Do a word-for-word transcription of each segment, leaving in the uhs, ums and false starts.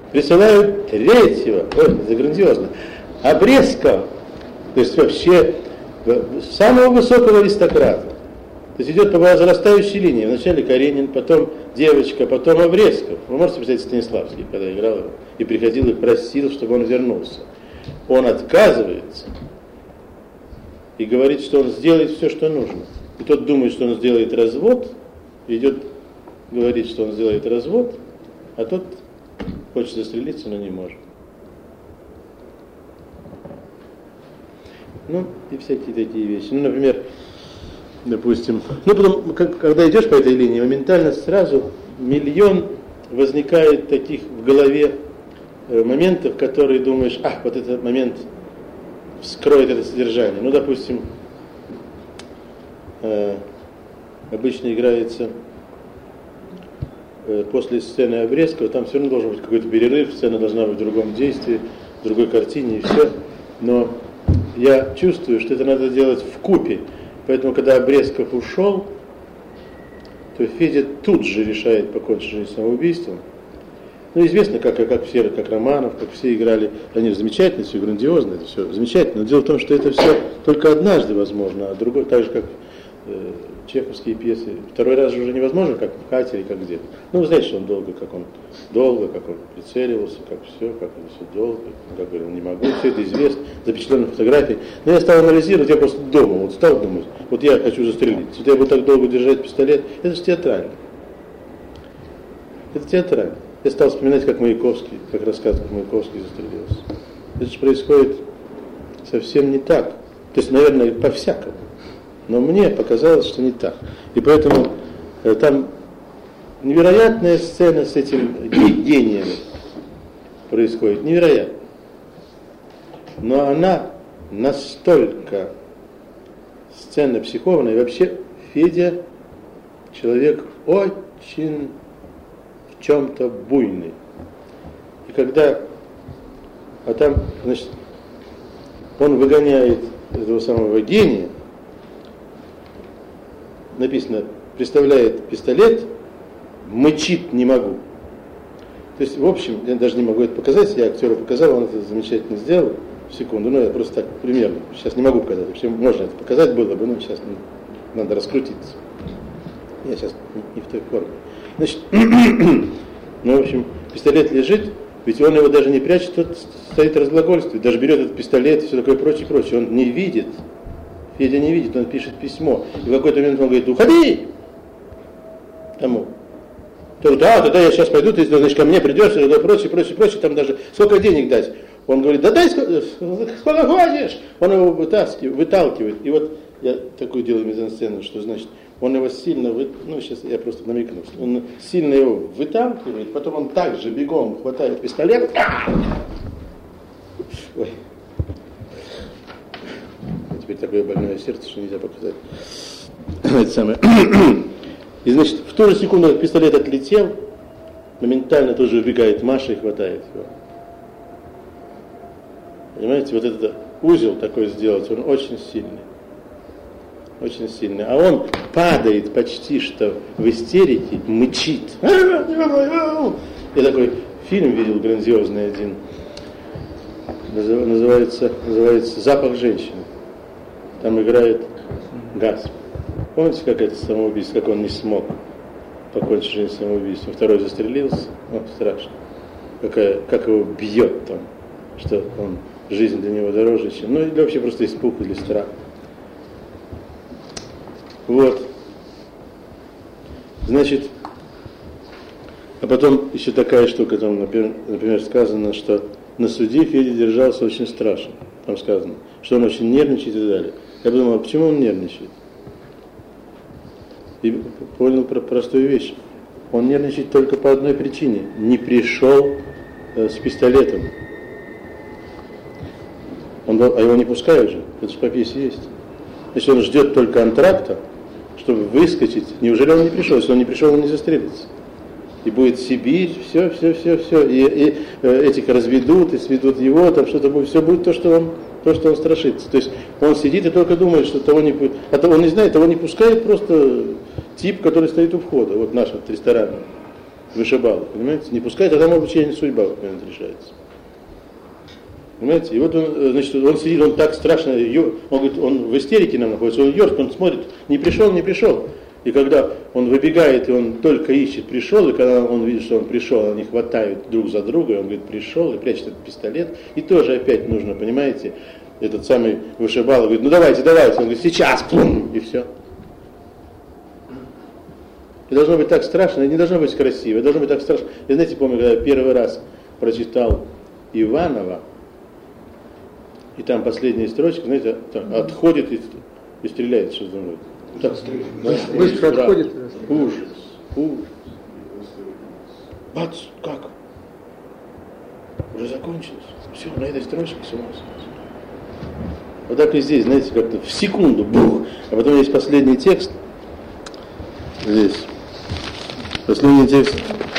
присылают третьего, ой, это грандиозно, Обрезкова, то есть вообще самого высокого аристократа. То есть идет по возрастающей линии. Вначале Каренин, потом девочка, потом Обрезков. Вы можете представить Станиславский, когда играл его, и приходил и просил, чтобы он вернулся. Он отказывается и говорит, что он сделает все, что нужно. И тот думает, что он сделает развод, идет, говорит, что он сделает развод, а тот хочет застрелиться, но не может. Ну, и всякие такие вещи. Ну, например, допустим, ну, потом, как, когда идешь по этой линии, моментально сразу миллион возникает таких в голове э, моментов, которые думаешь, а, вот этот момент вскроет это содержание. Ну, допустим, э, обычно играется э, после сцены Обрезкова, там все равно должен быть какой-то перерыв, сцена должна быть в другом действии, в другой картине и все. Но я чувствую, что это надо делать вкупе. Поэтому, когда Обрезков ушел, то Федя тут же решает покончить жизнь самоубийством. Ну, известно, как, как все, как Романов, как все играли. Они же замечательно, все грандиозно, это все замечательно. Но дело в том, что это все только однажды возможно, а другой, так же, как э, чеховские пьесы. Второй раз уже невозможно, как в «Катере», как где-то. Ну, вы знаете, что он долго, как он долго, как он прицеливался, как все, как это все долго, как говорил, не могу, все это известно, запечатлено на фотографии. Но я стал анализировать, я просто дома, вот стал думать, вот я хочу застрелиться, вот я буду так долго держать пистолет, это же театрально. Это театрально. Я стал вспоминать, как Маяковский, как рассказ, как Маяковский застрелился. Это же происходит совсем не так. То есть, наверное, по-всякому. Но мне показалось, что не так. И поэтому э, там невероятная сцена с этим гением происходит. Невероятно. Но она настолько сцена психованная. И вообще Федя человек очень в чем-то буйный. И когда... А там, значит, он выгоняет этого самого гения, написано, представляет пистолет, мычит «не могу». То есть, в общем, я даже не могу это показать, я актеру показал, он это замечательно сделал, в секунду, ну я просто так примерно, сейчас не могу показать, вообще можно это показать было бы, но сейчас не, надо раскрутиться. Я сейчас не, не в той форме. Значит, ну, в общем, пистолет лежит, ведь он его даже не прячет, тот стоит разглагольствует, даже берет этот пистолет и все такое прочее, прочее, он не видит. Федя не видит, он пишет письмо. И в какой-то момент он говорит, уходи! Тому. Тот, да, тогда я сейчас пойду, ты, значит, ко мне придешь, и прочее, прочее, прочее, там даже сколько денег дать. Он говорит, да дай, сколько, сколько хочешь. Он его вытаскивает, выталкивает. И вот я такую делаю мизансцену, что значит, он его сильно, вы... ну сейчас я просто намекну, он сильно его выталкивает, потом он также бегом хватает пистолет. Ой. Теперь такое больное сердце, что нельзя показать. Это самое. И значит, в ту же секунду пистолет отлетел, моментально тоже убегает Маша и хватает его. Понимаете, вот этот узел такой сделать, он очень сильный. Очень сильный. А он падает почти что в истерике, мычит. Я такой фильм видел грандиозный один. Называется, называется «Запах женщины». Там играет Газ. Помните, как это самоубийство, как он не смог покончить жизнь самоубийством? Второй застрелился. О, страшно. Какая, как его бьет там, что он, жизнь для него дороже, чем... Ну, или вообще просто испуг или страх. Вот. Значит, а потом еще такая штука, там, например, например, сказано, что на суде Федя держался очень страшно. Там сказано, что он очень нервничает и так далее. Я подумал, а почему он нервничает? И понял про простую вещь. Он нервничает только по одной причине. Не пришел э, с пистолетом. Он, а его не пускают же. Это же по пьесе есть. Значит, он ждет только антракта, чтобы выскочить. Неужели он не пришел? Если он не пришел, он не застрелится. И будет Сибирь, все, все, все, все. И, и э, этих разведут, и сведут его, там что-то будет. Все будет то, что он, то, что он страшится. То есть он сидит и только думает, что того не будет. А того он не знает, того не пускает просто тип, который стоит у входа. Вот наш вот ресторан. вышибала, понимаете? Не пускай, тогда, может быть, чья судьба момент решается. Понимаете? И вот он, значит, он сидит, он так страшно, он говорит, он в истерике нам находится, он ерзает, он смотрит, не пришел, не пришел. И когда он выбегает, и он только ищет, пришел, и когда он видит, что он пришел, они хватают друг за друга, и он говорит, пришел, и прячет этот пистолет, и тоже опять нужно, понимаете, этот самый вышибал, говорит, ну давайте, давайте, он говорит, сейчас, пум, и все. И должно быть так страшно, и не должно быть красиво, должно быть так страшно. Я, знаете, помню, когда я первый раз прочитал Иванова, и там последняя строчка, знаете, отходит и, и стреляет, что думает. Так, да, быстро да, отходит. Ужас, ужас. Бац, как? Уже закончилось. Все, на этой строчке с ума сойти. Вот так и здесь, знаете, как-то в секунду, бух. А потом есть последний текст. Здесь. Последний текст.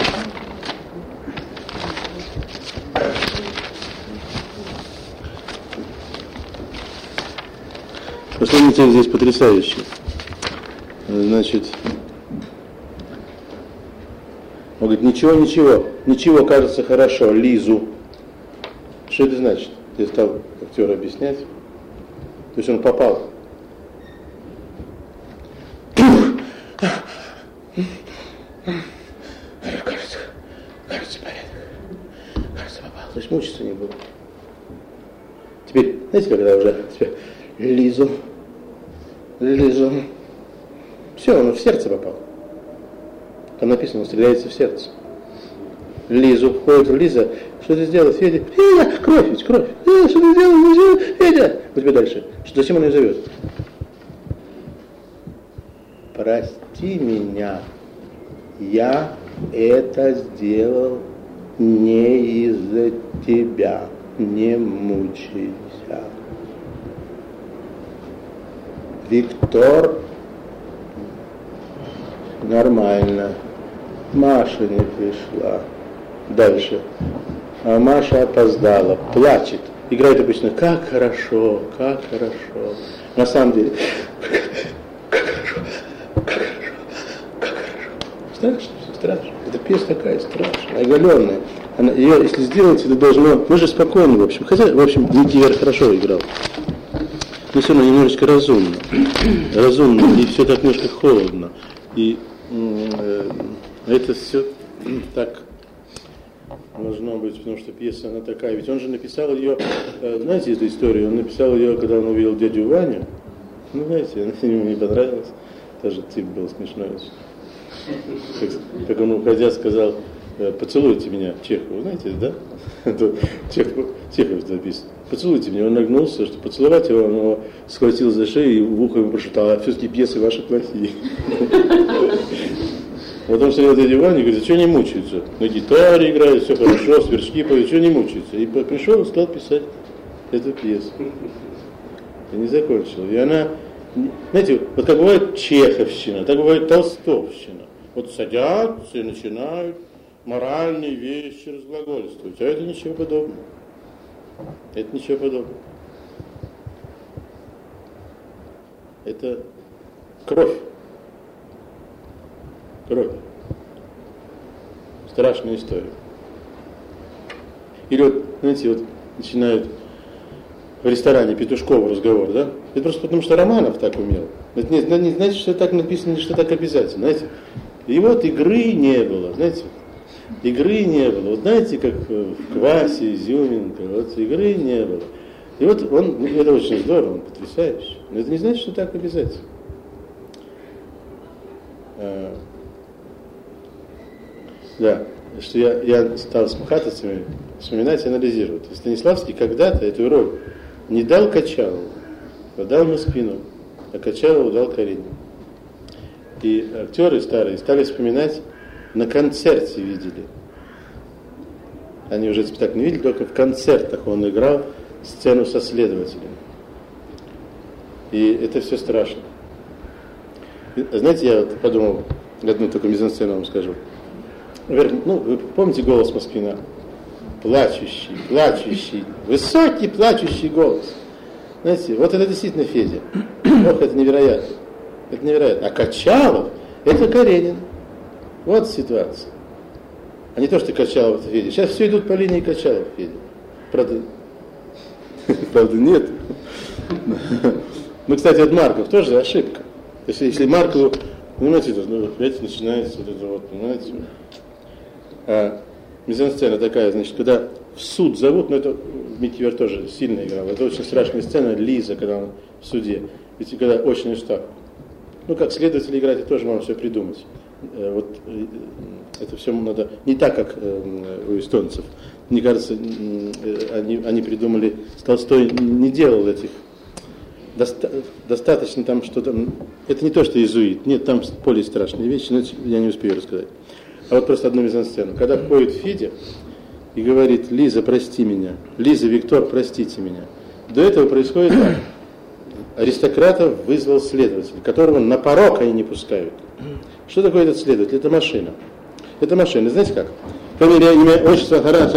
Последний текст здесь потрясающий. Значит, он говорит, ничего, ничего, ничего кажется хорошо, Лизу. Что это значит? Я стал актеру объяснять. То есть он попал. Кажется, кажется, порядок. Кажется, попал. То есть мучиться не буду. Теперь, знаете, когда уже теперь Лизу, Лизу. Все, он в сердце попал. Там написано, он стреляется в сердце. Лизу, входит в Лиза. Что ты сделал, Федя? Федя, кровь ведь, кровь. Э, что ты сделал, Федя? Вот тебе дальше. Что, зачем он ее зовет? Прости меня. Я это сделал не из-за тебя. Не мучайся. Виктор, нормально. Маша не пришла. Дальше. А Маша опоздала, плачет. Играет обычно, как хорошо, как хорошо. На самом деле, как хорошо, как хорошо, как хорошо. Страшно, все страшно. Эта песня такая страшная, оголенная. Она, ее, если сделать, это должно... Мы же спокойны, в общем. Хотя, в общем, Никивер хорошо играл. Но все равно немножечко разумно. Разумно, и все так немножко холодно. И э, это все так должно быть, потому что пьеса, она такая. Ведь он же написал ее, э, знаете эту историю? Он написал ее, когда он увидел дядю Ваню. Ну, знаете, она ему не понравилась. Тоже тип был смешной. Как, как он, уходя, сказал, поцелуйте меня, Чехову, знаете, да? Чехов, Чехов записано. Поцелуйте меня. Он нагнулся, чтобы поцеловать его, он его схватил за шею и в ухо ему прошептал, а все-таки пьесы ваши плохие. Потом смотрел дядя Ваня и говорит, а что не мучаются? На гитаре играют, все хорошо, сверчки поют, что не мучаются? И пришел и стал писать эту пьесу. И не закончил. И она, знаете, вот как бывает чеховщина, так бывает толстовщина. Вот садятся и начинают моральные вещи разглагольствовать. А это ничего подобного. Это ничего подобного. Это кровь. Кровь. Страшная история. Или вот, знаете, вот начинают в ресторане Петушкова разговор, да? Это просто потому, что Романов так умел. Это не, не значит, что так написано, что так обязательно, знаете. И вот игры не было, знаете. Игры не было. Вот знаете, как в Квасе, Изюминка, вот игры не было. И вот он, это очень здорово, он потрясающий. Но это не значит, что так обязательно. А, да, что я, я стал с мхатовцами вспоминать и анализировать. Станиславский когда-то эту роль не дал Качалову, а дал на спину, а Качалову дал Каренину. И актеры старые стали вспоминать, на концерте видели. Они уже спектакль не видели, только в концертах он играл сцену со следователем. И это все страшно. И, знаете, я вот подумал, одну только мизансцену вам скажу. Ну, вы помните голос Москвина? Плачущий, плачущий, высокий плачущий голос. Знаете, вот это действительно Федя. Ох, это невероятно. Это невероятно. А Качалов, это Каренин. Вот ситуация. А не то, что Качалов в Феде. Сейчас все идут по линии Качалов в Феде. Правда, правда нет. Ну, кстати, вот Марков тоже ошибка. То есть, если Маркову, понимаете, ну, опять начинается вот это вот, понимаете. А мизансцена такая, значит, когда в суд зовут, ну, это Микивер тоже сильно играл. Это очень страшная сцена, Лиза, когда он в суде. Ведь когда очень устав. Ну, как следователь играть, тоже можно все придумать. Вот это все надо не так, как у эстонцев. Мне кажется, они, они придумали, Толстой не делал этих, доста, достаточно там что-то, это не то, что иезуит, нет, там более страшные вещи, но я не успею рассказать. А вот просто одну мизансцену. Когда входит Федя и говорит: Лиза, прости меня, Лиза, Виктор, простите меня. До этого происходит так. Аристократов вызвал следователь, которого на порог они не пускают. Что такое этот следователь? Это машина. Это машина. Знаете как? Фамилия, имя, отчество,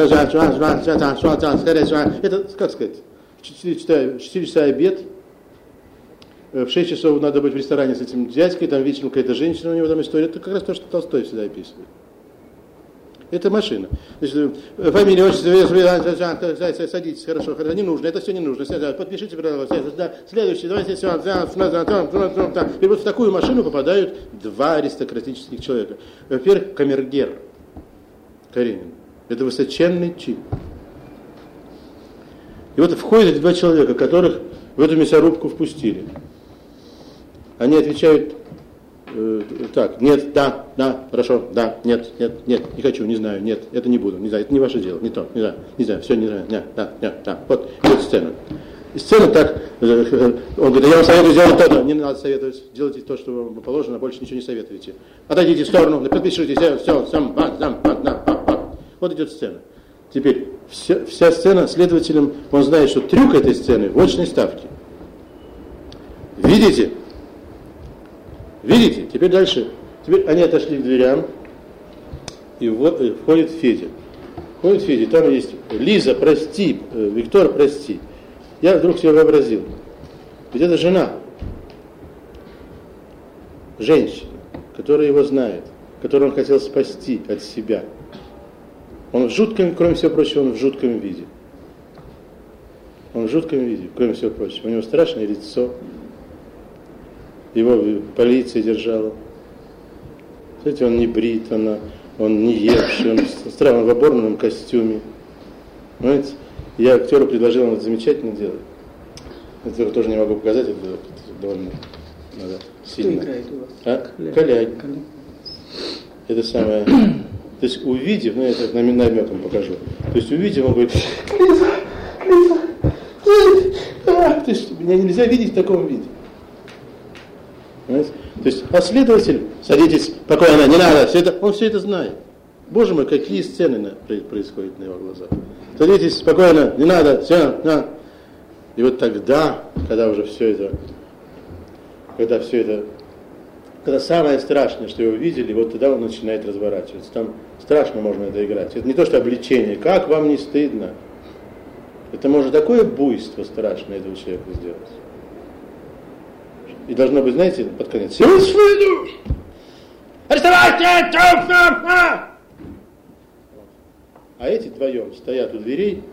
это, как сказать, в четыре часа, в четыре часа обед, в шесть часов надо быть в ресторане с этим дядькой, там вечером какая-то женщина, у него там история. Это как раз то, что Толстой всегда описывает. Это машина. Значит, фамилия, отчество, садитесь, хорошо, хорошо, не нужно, это все не нужно. Подпишите, пожалуйста, следующий, давайте все. И вот в такую машину попадают два аристократических человека. Во-первых, камергер Каренин. Это высоченный чин. И вот входят эти два человека, которых в эту мясорубку впустили. Они отвечают э, так: нет, да, да, хорошо, да, нет, нет, нет, не хочу, не знаю, нет, это не буду, не знаю, это не ваше дело, не то, не знаю, не знаю, все, не знаю, нет, да, нет, да. Вот, вот сцена. И сцена так, э, он говорит: я вам советую сделать то-то. Не надо советовать, делайте то, что вам положено, больше ничего не советуйте. Отойдите в сторону, подпишитесь, все, все, сам, бам, сам, бам, бам, бам. Вот идет сцена. Теперь вся, вся сцена следователем, он знает, что трюк этой сцены в очной ставке. Видите? Видите? Теперь дальше. Теперь они отошли к дверям, и вот и входит Федя. Входит Федя, там есть: Лиза, прости, Виктор, прости. Я вдруг себе вообразил. Ведь это жена. Женщина, которая его знает, которую он хотел спасти от себя. Он в жутком, кроме всего прочего, он в жутком виде. Он в жутком виде, кроме всего прочего. У него страшное лицо. Его полиция держала. Знаете, он не брит, он, он не евший, он странно в оборванном костюме. Понимаете? Я актеру предложил, он это замечательно делает. Это тоже не могу показать, это, это довольно надо сильно. Кто играет у вас? А? Коляй. Это самое. То есть увидев, ну я это намеком покажу. То есть увидев, он говорит: Лиза, Лиза, Лиза. То есть меня нельзя видеть в таком виде. Понимаете? То есть, а следователь, садитесь спокойно, не надо, все это, он все это знает. Боже мой, какие сцены на, происходят на его глазах. Садитесь спокойно, не надо, все, на. И вот тогда, когда уже все это, когда все это, когда самое страшное, что его видели, вот тогда он начинает разворачиваться. Там страшно можно это играть. Это не то, что обличение. Как вам не стыдно? Это может такое буйство страшное этого человека сделать. И должно быть, знаете, под конец: арестовать! А эти вдвоем стоят у дверей.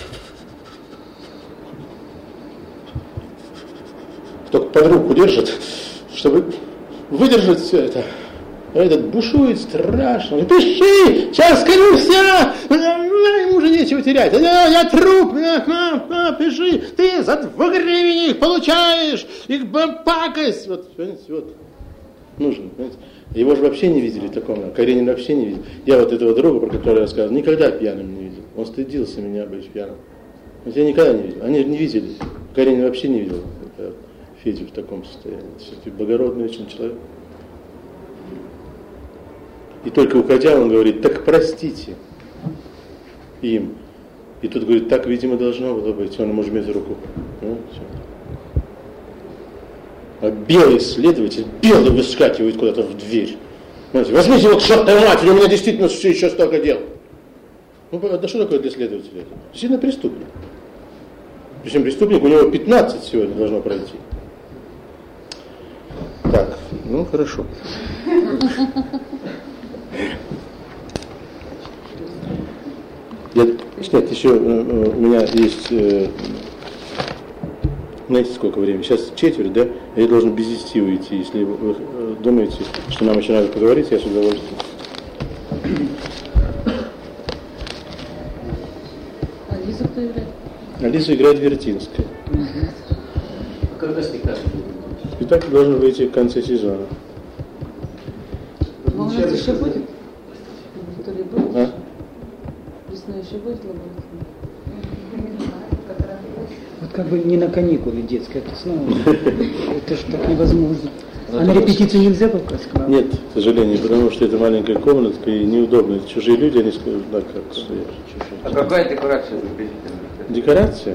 Только под руку держат, чтобы выдержать все это. А этот бушует страшно. Он: пиши! Сейчас скажу все! Ему уже нечего терять. Я, я труп! Пиши! Ты за двугривенник получаешь! Их пакость! Вот, понимаете, вот. Нужно, понимаете? Его же вообще не видели такого. Каренин вообще не видел. Я вот этого друга, про которого я рассказывал, никогда пьяным не видел. Он стыдился меня быть пьяным. Вот я никогда не видел. Они не видели. Каренин вообще не видел Федю в таком состоянии. Все-таки благородный очень человек. И только уходя, он говорит: так простите им. И тут говорит: так, видимо, должно было быть. Он ему жмет руку. Ну, а белый следователь, белый выскакивает куда-то в дверь. Знаете, возьмите его к чертовой матери, у меня действительно все еще столько дел. Ну, да что такое для следователя? Действительно преступник. Причем преступник, у него пятнадцать сегодня должно пройти. Так, ну хорошо. Я, нет, еще у меня есть, знаете, сколько времени? Сейчас четверть, да? Я должен без десяти уйти. Если вы думаете, что нам еще надо поговорить, я с удовольствием. А Лиза кто играет? А Лиза играет Вертинская. А когда спектакль будет? Спектакль должен выйти в конце сезона. А у нас еще будет? То ли будет? А? Весной еще будет лаборатория? Вот как бы не на каникулы детские, это снова. Это же так невозможно. А на репетицию нельзя попасть к вам? Нет, к сожалению, потому что это маленькая комнатка и неудобно. Это чужие люди, они скажут, да, как стоят. А какая декорация приблизительно? Декорация?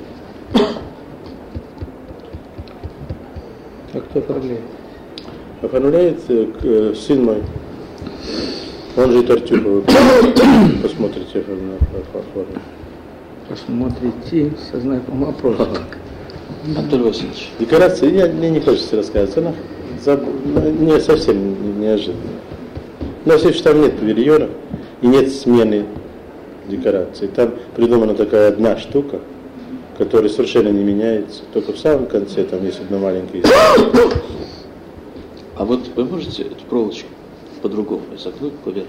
А кто оформляет? Оформляет э, сын мой. Он же и Тартюхов. Посмотрите, оформляет. Посмотрите, сознай по вопросу. Анатолий Васильевич. Декорация, я, мне не хочется рассказывать, она заб... не совсем неожиданно. Но все, что там нет павильонов и нет смены декораций. Там придумана такая одна штука, которая совершенно не меняется. Только в самом конце там есть одна маленькая история. А вот вы можете эту проволочку по-другому загнуть поверх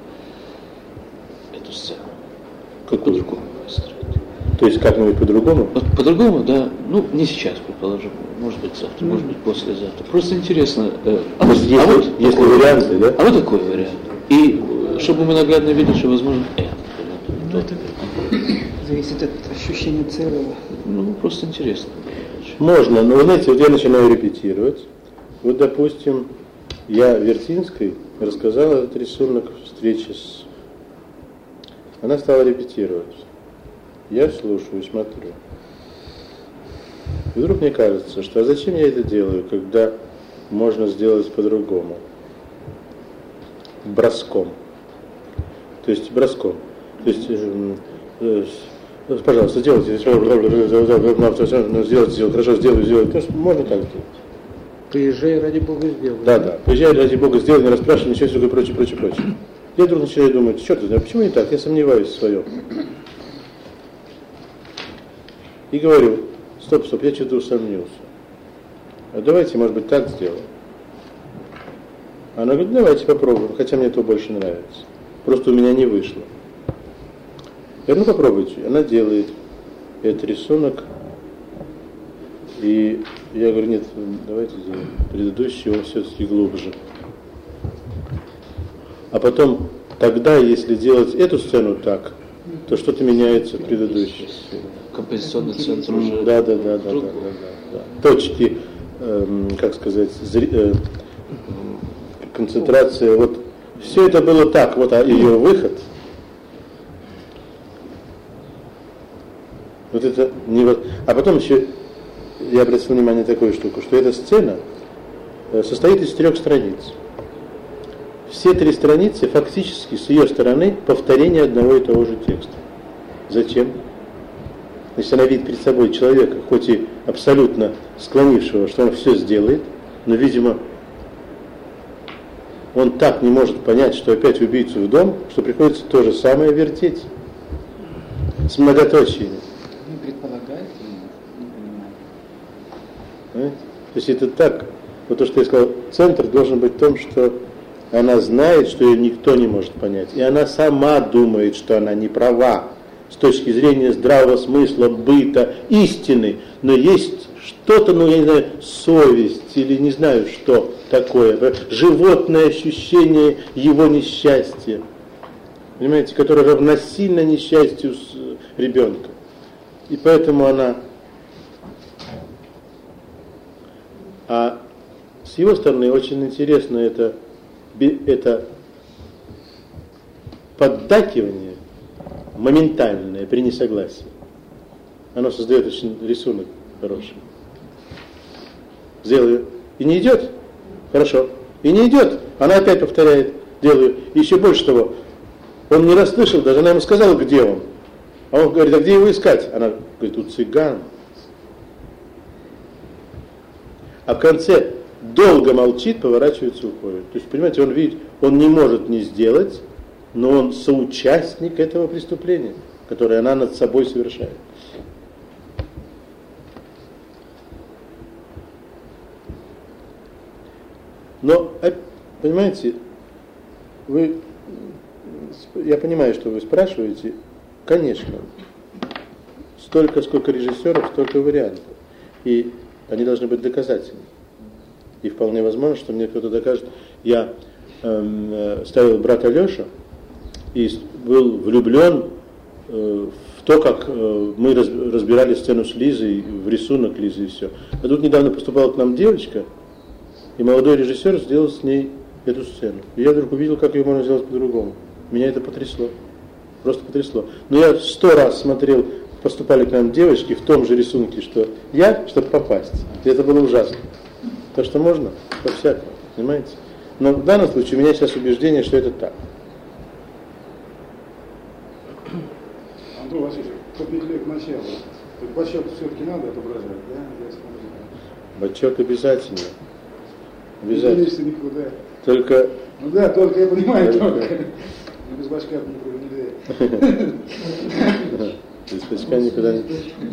эту сцену? Как по-другому выстроить? То есть как-нибудь по-другому? Вот по-другому, да, ну не сейчас, предположим, может быть завтра, mm. может быть послезавтра. Просто интересно. Э, а вот, если, а вот если такой, варианты, да? А вот такой вариант. И чтобы мы наглядно видели, что возможно это. Ну, это зависит от ощущения целого. Ну, просто интересно. Можно, но, вы знаете, вот я начинаю репетировать. Вот, допустим, я Вертинской рассказал этот рисунок встречи с... Она стала репетировать. Я слушаю, смотрю. И вдруг мне кажется, что а зачем я это делаю, когда можно сделать по-другому? Броском. То есть броском. То есть, э, э, пожалуйста, сделайте, сделать, сделать, хорошо, сделаю, сделаю. Можно так сделать. Приезжай, ради Бога, сделай. Да, да. Приезжай, ради Бога, сделай, не расспрашивай, ничего такое, прочее, прочее, прочее. Я вдруг начинаю думать, черт, а почему не так? Я сомневаюсь в своем. И говорю, стоп, стоп, я что-то усомнился. А давайте, может быть, так сделаем. Она говорит, давайте попробуем, хотя мне это больше нравится. Просто у меня не вышло. Я говорю, ну попробуйте. Она делает этот рисунок. И я говорю, нет, давайте сделаем предыдущий, он все-таки глубже. А потом, тогда, если делать эту сцену так, то что-то меняется в предыдущей сцене. Композиционный центр уже. Да, да, да, да, да, да, да. Точки, эм, как сказать, зри, э, концентрация. Вот все это было так, вот а ее выход. Вот это не вот. А потом еще я обратил внимание на такую штуку, что эта сцена состоит из трех страниц. Все три страницы фактически с ее стороны повторение одного и того же текста. Зачем? Значит, она видит перед собой человека, хоть и абсолютно склонившего, что он все сделает, но, видимо, он так не может понять, что опять убийцу в дом, что приходится то же самое вертеть. С многоточиями. Не предполагает, не понимает. То есть это так, вот то, что я сказал, центр должен быть в том, что она знает, что ее никто не может понять. И она сама думает, что она не права с точки зрения здравого смысла, быта, истины. Но есть что-то, ну я не знаю, совесть или не знаю что такое, животное ощущение его несчастья. Понимаете, которое равносильно несчастью ребенка. И поэтому она... А с его стороны очень интересно это, это поддакивание моментальное при несогласии. Оно создает очень рисунок хороший. Сделаю. И не идет? Хорошо. И не идет. Она опять повторяет. Делаю. И еще больше того. Он не расслышал, даже она ему сказала, где он. А он говорит, а где его искать? Она говорит, у цыган. А в конце долго молчит, поворачивается и уходит. То есть, понимаете, он видит, он не может не сделать, но он соучастник этого преступления, которое она над собой совершает. Но, понимаете, вы, я понимаю, что вы спрашиваете, конечно, столько, сколько режиссеров, столько вариантов, и они должны быть доказательны. И вполне возможно, что мне кто-то докажет. Я э, ставил брата Леша и был влюблен э, в то, как э, мы раз, разбирали сцену с Лизой, в рисунок Лизы и все. А тут недавно поступала к нам девочка, и молодой режиссер сделал с ней эту сцену. И я вдруг увидел, как ее можно сделать по-другому. Меня это потрясло. Просто потрясло. Но я сто раз смотрел, поступали к нам девочки в том же рисунке, что я, чтобы попасть. И это было ужасно. То, что можно, по-всякому, понимаете? Но в данном случае у меня сейчас убеждение, что это так. Антон Васильевич, по петле к началу. Бачок все-таки надо отображать, да? Бачок обязательно. Обязательно. Никуда. Только... Ну да, только я понимаю, только. Но без бачка никуда нельзя. Без бачка никуда не...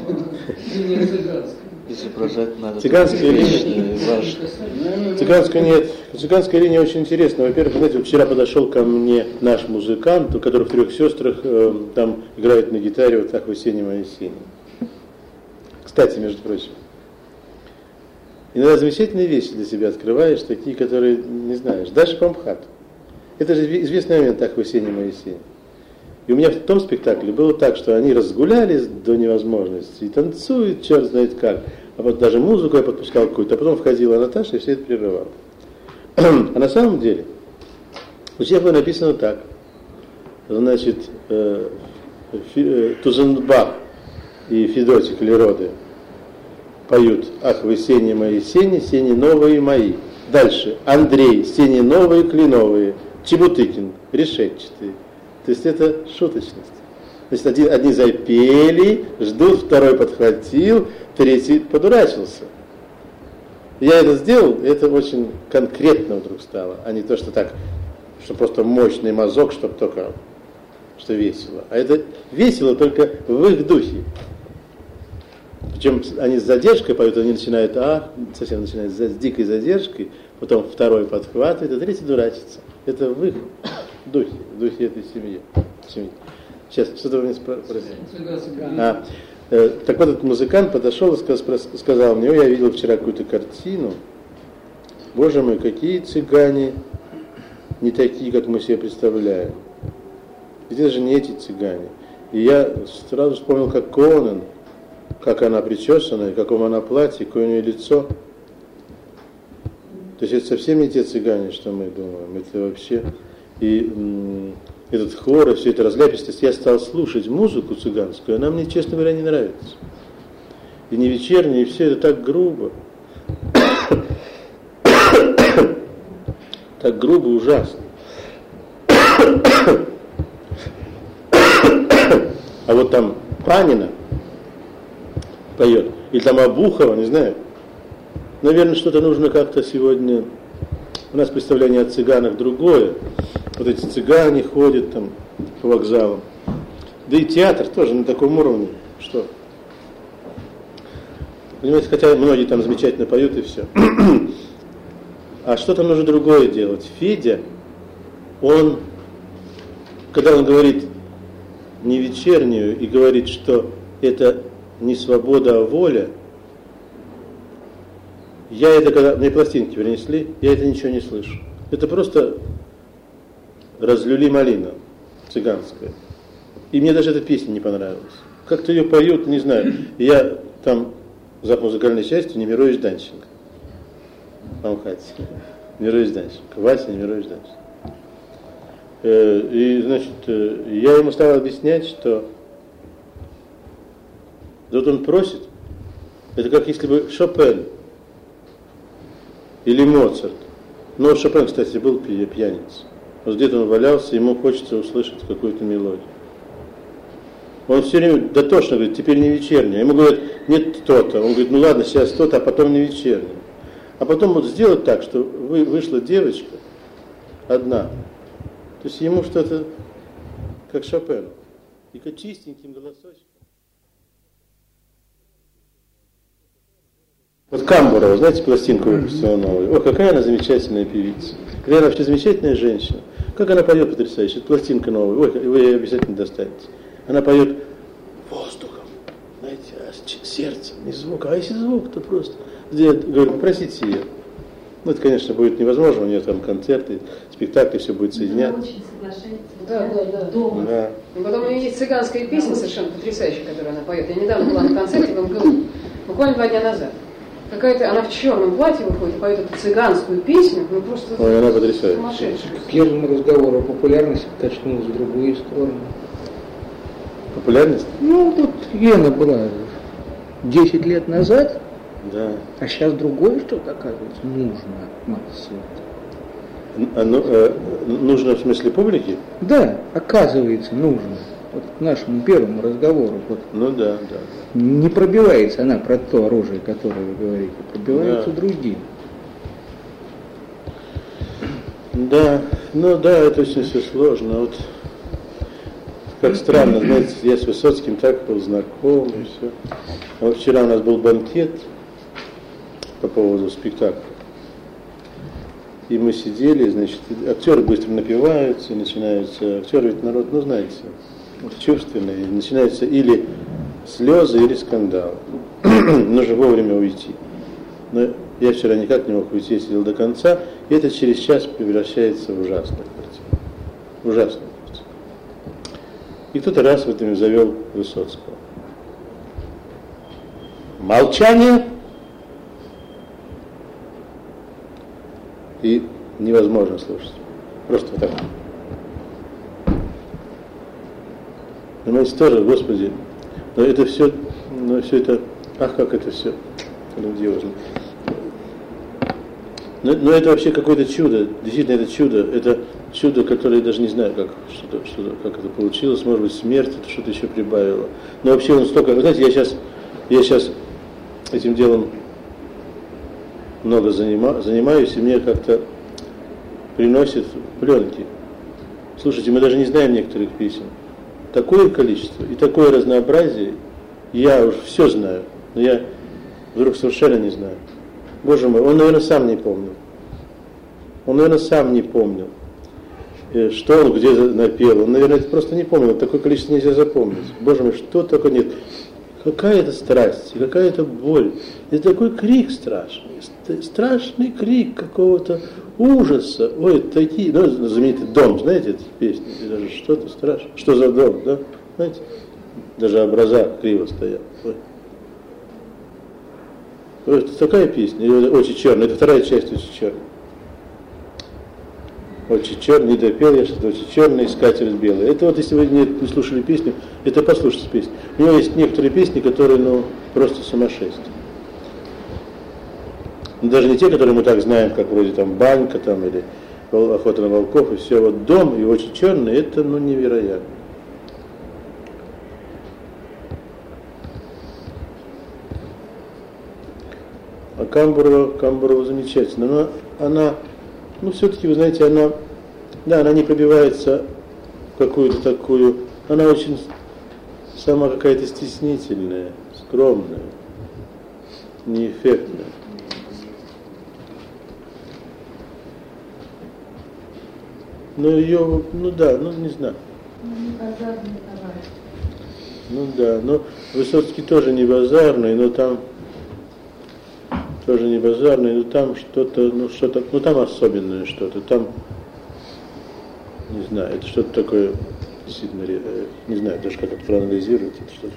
Изображать надо. Цыганская линия важно. Цыганская нет. Цыганская линия очень интересна. Во-первых, знаете, вот вчера подошел ко мне наш музыкант, который в «Трех сестрах» э, там играет на гитаре вот так в «Осеннем и осеннем». Кстати, между прочим, иногда замечательные вещи для себя открываешь, такие, которые не знаешь. Даже Памхат. Это же известный момент так в «Осеннем и осеннем». И у меня в том спектакле было так, что они разгулялись до невозможности и танцуют, черт знает как. А вот даже музыку я подпускал какую-то, а потом входила Наташа и все это прерывала. А на самом деле, у всех было написано так. Значит, э, э, Тузенбах и Федотик Лероды поют «Ах, вы сени мои сени, сени новые мои». Дальше Андрей, сени новые кленовые, Чебутыкин, решетчатые. То есть это шуточность. Значит, один, одни запели, ждут, второй подхватил, третий подурачился. Я это сделал, и это очень конкретно вдруг стало, а не то, что так, что просто мощный мазок, чтобы только, что весело. А это весело только в их духе. Причем они с задержкой поют, они начинают, а, совсем начинают с дикой задержкой, потом второй подхватывает, а третий дурачится. Это в их духе, в духе этой семьи. семьи. Сейчас, что-то вы мне спросили. А, э, так вот этот музыкант подошел и сказал, сказал мне, я видел вчера какую-то картину, боже мой, какие цыгане не такие, как мы себе представляем. Ведь это же не эти цыгане. И я сразу вспомнил, как Конан, как она причесана, в каком она платье, какое у нее лицо. То есть это совсем не те цыгане, что мы думаем. Это вообще... И м- этот хор, и все это разляпистость. Я стал слушать музыку цыганскую, она мне, честно говоря, не нравится. И не вечерняя, и все это так грубо. Так грубо, ужасно. А вот там Панина поет, или там Обухова, не знаю. Наверное, что-то нужно как-то сегодня... У нас представление о цыганах другое. Вот эти цыгане ходят там по вокзалам. Да и театр тоже на таком уровне. Что? Понимаете, хотя многие там замечательно поют и все. А что-то нужно другое делать. Федя, он, когда он говорит не вечернюю и говорит, что это не свобода, а воля, я это, когда мне пластинки принесли, я это ничего не слышу. Это просто разлюли малина цыганская. И мне даже эта песня не понравилась. Как-то ее поют, не знаю. Я там за музыкальной частью Немирович Данченко. Памхате. Немирович Данченко. Вася Немирович Данченко. И, значит, я ему стал объяснять, что вот он просит, это как если бы Шопен или Моцарт. Но Шопен, кстати, был пьяниц. Вот где-то он валялся, ему хочется услышать какую-то мелодию. Он все время дотошно говорит, теперь не вечерняя. Ему говорят, нет то-то. Он говорит, ну ладно, сейчас то-то, а потом не вечерняя. А потом вот сделать так, что вы, вышла девочка одна. То есть ему что-то как Шопену. И как чистеньким голосочком. Вот Камбурова, знаете, пластинку выпустила новую. О, какая она замечательная певица. Какая она вообще замечательная женщина. Как она поет потрясающе. Это пластинка новая. Ой, вы ее обязательно достанете. Она поет воздухом, знаете, а сердцем, не звуком. А если звук, то просто. Я говорю, попросите ее. Ну, это, конечно, будет невозможно. У нее там концерты, спектакли, все будет соединяться. Она очень соглашается. Да, да, да. Дома. Да. И потом у нее есть цыганская песня совершенно потрясающая, которую она поет. Я недавно была на концерте в МГУ, буквально два дня назад. Какая-то, она в черном платье выходит, поет эту цыганскую песню, ну просто Ой, она потрясающая. сумасшедшая. К первому разговору о популярности качнулась в другую сторону. Популярность? Ну, тут Лена была десять лет назад, Да. а сейчас другое что-то, оказывается, нужно массово. А, ну, э, нужно в смысле публики? Да, оказывается, нужно. Вот к нашему первому разговору. Вот Ну да, да. не пробивается она про то оружие, которое вы говорите, пробиваются Да. другие. Да, ну да, это очень все сложно. Вот как странно, знаете, я с Высоцким так был знаком и все. А вот вчера у нас был банкет по поводу спектакля. И мы сидели, значит, актеры быстро напиваются, и начинаются, актеры ведь народ, ну знаете, чувственный, и начинаются или слезы, или скандал. Нужно вовремя уйти. Но я вчера никак не мог уйти, я сидел до конца, и это через час превращается в ужасную картину. В ужасную картину. И кто-то раз в этом завел Высоцкого. Молчание. И невозможно слушать. Просто вот так. Понимаете, тоже, Господи, но это все, но все это, ах, как это все грандиозно. Но, но это вообще какое-то чудо, действительно это чудо, это чудо, которое я даже не знаю, как, что-то, что-то, как это получилось, может быть, смерть, это что-то еще прибавило. Но вообще он столько, вы знаете, я сейчас, я сейчас этим делом много занима, занимаюсь, и мне как-то приносит пленки. Слушайте, мы даже не знаем некоторых песен. Такое количество и такое разнообразие, я уже все знаю, но я вдруг совершенно не знаю. Боже мой, он, наверное, сам не помнил. Он, наверное, сам не помнил, что он где напел. Он, наверное, это просто не помнил. Такое количество нельзя запомнить. Боже мой, что такое нет. Какая-то страсть, какая-то боль. Это такой крик страшный. Страшный крик какого-то ужаса. Ой, такие, ну, знаменитый дом, знаете, эти песни, даже что-то страшное. Что за дом, да? Знаете, даже образа криво стоят. Ой. Ой, это такая песня, очень черная, это вторая часть очень черная. Очень черный, не допел я, что-то очень черный, скатерть белая. Это вот, если вы не, не слушали песню, это послушайте песню. У него есть некоторые песни, которые, ну, просто сумасшествие. Даже не те, которые мы так знаем, как вроде там «Банька» там, или «Охота на волков» и все. Вот «Дом» и «Очень черный» это, ну, невероятно. А Камбурова, Камбурова замечательно. Но она, ну, все-таки, вы знаете, она, да, она не пробивается в какую-то такую, она очень сама какая-то стеснительная, скромная, неэффектная. Ну, ее, ну да, ну, не знаю. Ну да, но Высоцкий тоже не базарный, но там тоже не базарный, но там что-то, ну что-то, ну там особенное что-то, там, не знаю, это что-то такое, действительно, не знаю даже как это проанализировать, это что-то.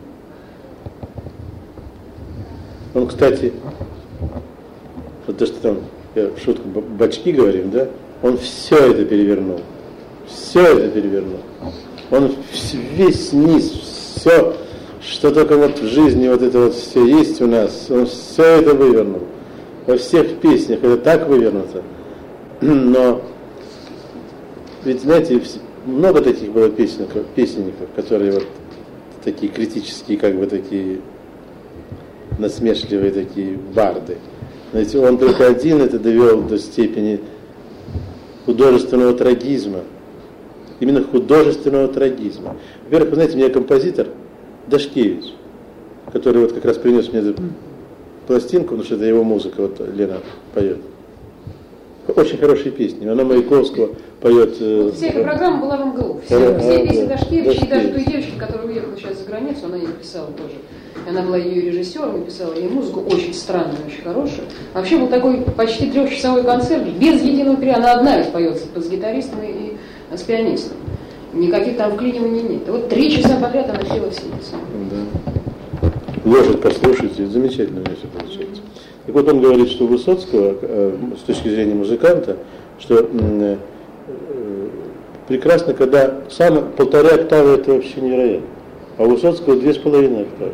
Он, кстати, вот то, что там, я в шутку бачки говорим, да, он все это перевернул, все это перевернул, он весь низ, все, что только вот в жизни вот это вот все есть у нас, он все это вывернул. Во всех песнях это так вывернуто. Но ведь, знаете, много таких было песенников, песенников, которые вот такие критические, как бы такие насмешливые такие барды. Знаете, он только один это довел до степени художественного трагизма. именно художественного трагизма. Во-первых, вы знаете, у меня композитор Дашкевич, который вот как раз принес мне эту пластинку, потому что это его музыка, вот Лена поет. Очень хорошие песни. Она Маяковского поет. Вот вся эта программа была в МГУ. Все, а, все а, песни да, Дашкевича, и даже Дашкевич. той девочки, которая уехала сейчас за границу, она ей писала тоже. Она была ее режиссером и писала ей музыку очень странную, очень хорошую. Вообще был такой почти трехчасовой концерт, без единого периода. Она одна ведь поется с гитаристом и с пианистом. Никаких там вклиниваний нет. И вот три часа подряд она пела все песни. Да. Лошадь послушайте, замечательно у нее все получается. Так вот он говорит, что у Высоцкого, с точки зрения музыканта, что э, прекрасно, когда сам полторы октавы, это вообще невероятно. А у Высоцкого две с половиной октавы.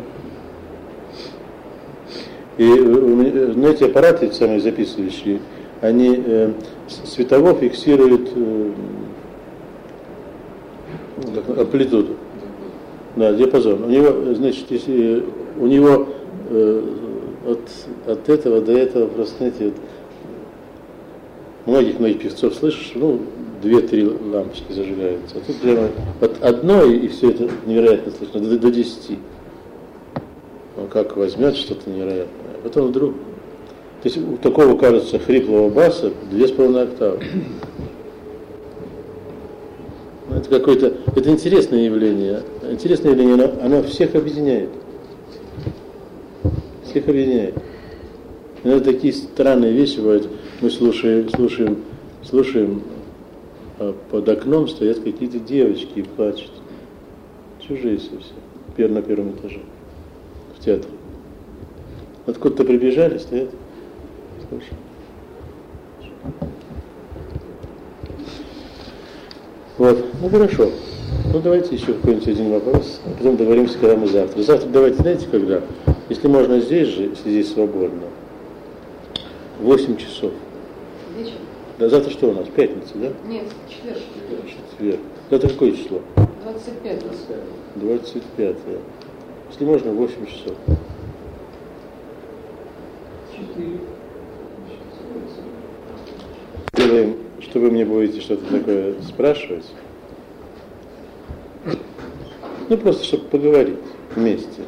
И, знаете, аппараты эти самые записывающие, они э, светово фиксируют э, амплитуду. Да, диапазон. У него, значит, если у него э, от, от этого до этого просто, знаете, вот, многих многих певцов слышишь, ну, две-три лампочки зажигаются. А тут прямо от одной, и все это невероятно слышно, до, до десяти. Он как возьмет что-то невероятное. А потом вдруг. То есть у такого, кажется, хриплого баса две с половиной октавы. Это какое-то, это интересное явление. Интересное явление, оно, оно всех объединяет. Всех объединяет. Иногда такие странные вещи бывают. Мы слушаем, слушаем, слушаем, а под окном стоят какие-то девочки и плачут. Чужие совсем. На первом этаже. В театре. Откуда-то прибежали, стоят. Слушай. Вот, ну хорошо. Ну давайте еще какой-нибудь один вопрос, а потом договоримся, когда мы завтра. Завтра давайте, знаете, когда? Если можно здесь же, если здесь свободно. восемь часов. Вечер? Да, завтра что у нас? Пятница, да? Нет, четверг. Четверг. Завтра какое число? двадцать пятое. двадцать пятое. Если можно, восемь часов. Делаем, что вы мне будете что-то такое спрашивать. Ну, просто, чтобы поговорить вместе.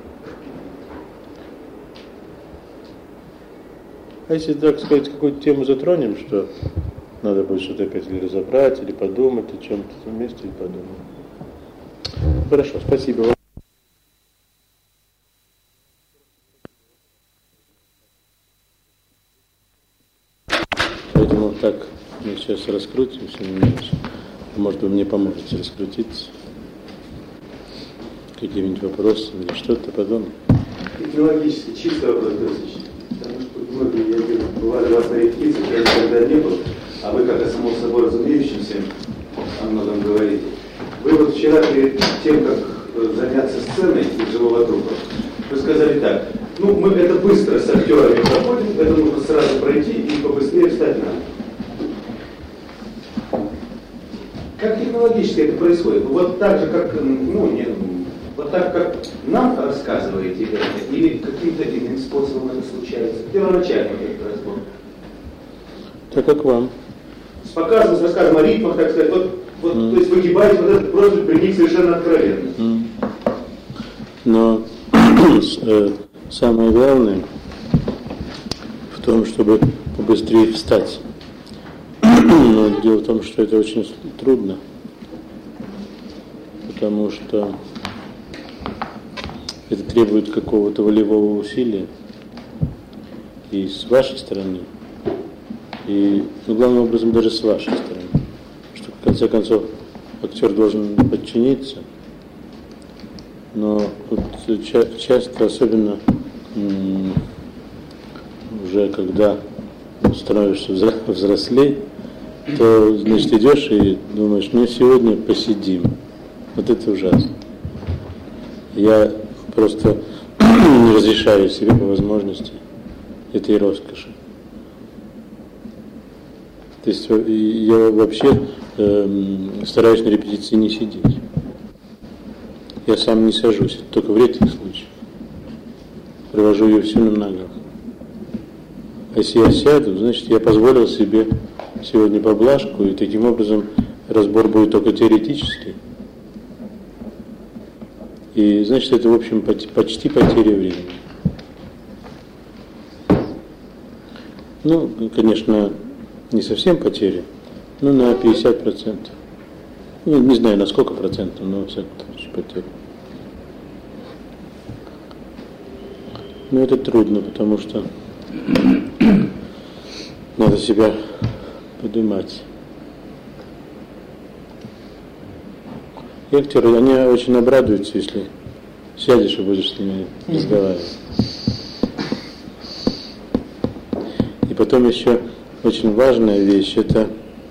А если, так сказать, какую-то тему затронем, что надо будет что-то опять или разобрать, или подумать о чем-то вместе, и подумаем. Хорошо, спасибо вам. Поэтому так мы сейчас раскрутимся немножко. Может, вы мне поможете раскрутиться какими-нибудь вопросами или что-то подобное. Технологически чисто вопрос, потому что многие, я говорю, бывали у вас на репетициях, я никогда не был, а вы, как о само собой разумеющемся, о многом говорите. Вы вот вчера перед тем, как заняться сценой из «Живого трупа», вы сказали так: ну, мы это быстро с актерами проходим, это нужно сразу пройти и побыстрее встать на ноги. Как технологически это происходит? Вот так же, как, ну, не, вот так, как нам рассказываете это, или каким-то иным способом это случается? Первоначально этот разбор. Так как вам. С показом, с рассказом о ритмах, так сказать, вот, вот mm. то есть выгибаете вот этот профиль при них совершенно откровенно. Mm. Но э, самое главное в том, чтобы побыстрее встать. Но дело в том, что это очень трудно, потому что это требует какого-то волевого усилия и с вашей стороны, и, ну, главным образом, даже с вашей стороны, что в конце концов актер должен подчиниться, но вот ча- часто, особенно м- уже когда становишься взро- взрослей, то, значит, идешь и думаешь, ну, сегодня посидим. Вот это ужасно. Я просто не разрешаю себе по возможности этой роскоши. То есть я вообще э, стараюсь на репетиции не сидеть. Я сам не сажусь, это только в редких случаях. Провожу ее всю на ногах. А если я сяду, значит, я позволил себе сегодня поблажку, и таким образом разбор будет только теоретический. И значит, это, в общем, почти потеря времени. Ну, конечно, не совсем потеря, но на пятьдесят процентов. Ну, не знаю, на сколько процентов, но, во всяком случае, потеря. Но это трудно, потому что надо себя поднимать. Лекторы, они очень обрадуются, если сядешь и будешь с ними разговаривать. И потом еще очень важная вещь – это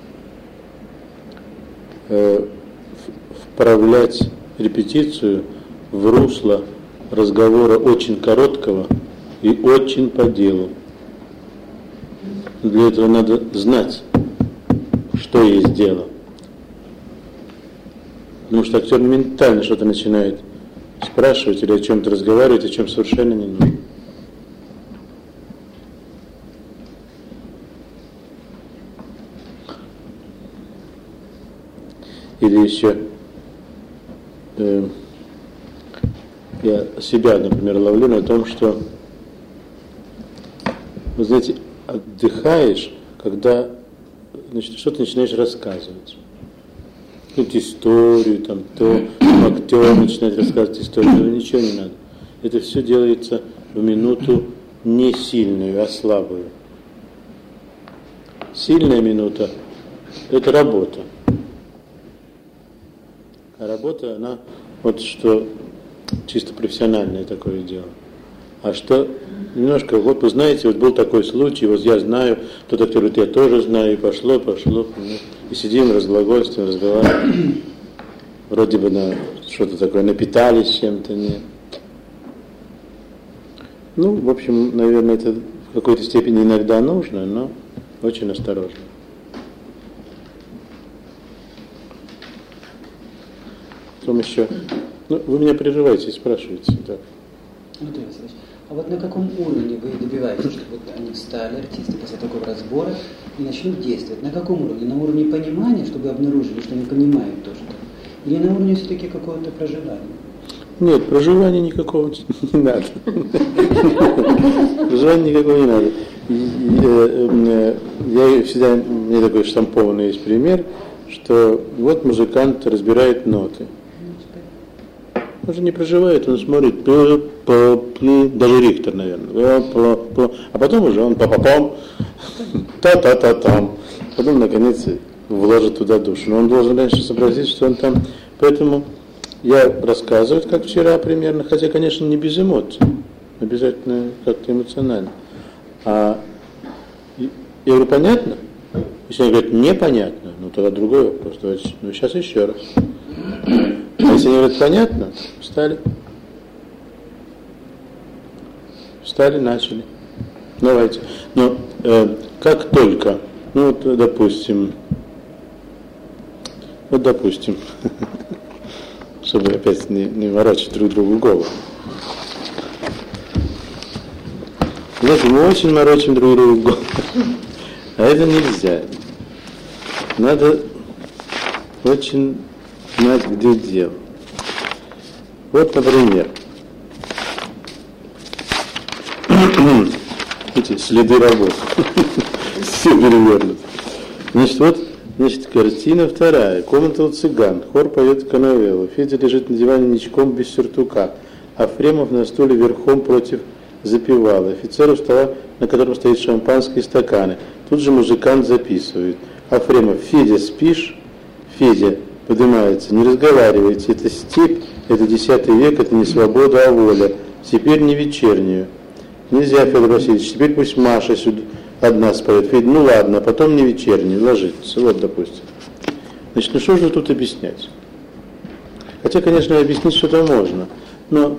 э, вправлять репетицию в русло разговора очень короткого и очень по делу. Для этого надо знать, что есть дело. Потому что актер моментально что-то начинает спрашивать или о чем-то разговаривать, о чем совершенно не нужно. Или еще э, я себя, например, ловлю на том, что, вы знаете, отдыхаешь, когда, значит, что-то начинаешь рассказывать. Какую-то историю, там, то актер начинает рассказывать историю, но ничего не надо. Это все делается в минуту не сильную, а слабую. Сильная минута – это работа. А работа, она вот что чисто профессиональное такое дело. А что немножко, вот вы знаете, вот был такой случай, вот я знаю, тот актер говорит, я тоже знаю, и пошло, пошло, и сидим, разглагольствуем, разговариваем. Вроде бы на что-то такое, напитались чем-то, нет. Ну, в общем, наверное, это в какой-то степени иногда нужно, но очень осторожно. Потом еще, ну, вы меня прерываете и спрашиваете, так. Анатолий Васильевич, а вот на каком уровне вы добиваетесь, чтобы вот они встали, артисты, после такого разбора, и начнут действовать? На каком уровне? На уровне понимания, чтобы обнаружили, что они понимают то, что... Или на уровне все-таки какого-то проживания? Нет, проживания никакого не надо. Проживания никакого не надо. Я всегда, у меня такой штампованный есть пример, что вот музыкант разбирает ноты. Он же не проживает, он смотрит, даже Рихтер, наверное, а потом уже он па-па-пам, та-та-та-там, потом, наконец, вложит туда душу. Но он должен раньше сообразить, что он там... Поэтому я рассказываю, как вчера примерно, хотя, конечно, не без эмоций, обязательно как-то эмоционально. А я говорю, понятно? Если они говорят, непонятно, ну тогда другой вопрос. Давайте, ну сейчас еще раз. А если они говорят, понятно, встали. Встали, начали. Давайте. Но э, как только, ну вот, допустим, вот, допустим, чтобы опять не, не ворочать друг другу голову. Знаете, мы очень морочим друг другу голову. А это нельзя. Надо очень знать, где дело. Вот, например, эти следы работы. Все перевернуты. Значит, вот, значит, картина вторая. Комната у цыган. Хор поет канавеллу. Федя лежит на диване ничком без сюртука. А Фремов на стуле верхом против запевала. Офицер у стола, на котором стоит шампанское и стаканы. Тут же музыкант записывает. А Фремов: Федя, спишь? Федя поднимается: не разговаривайте, это степь, это десятый век, это не свобода, а воля. Теперь не вечернюю. Нельзя, Федор Васильевич, теперь пусть Маша сюда одна споет. Федя: ну ладно, потом не вечернюю, ложитесь. Вот, допустим. Значит, ну что же тут объяснять? Хотя, конечно, объяснить что-то можно, но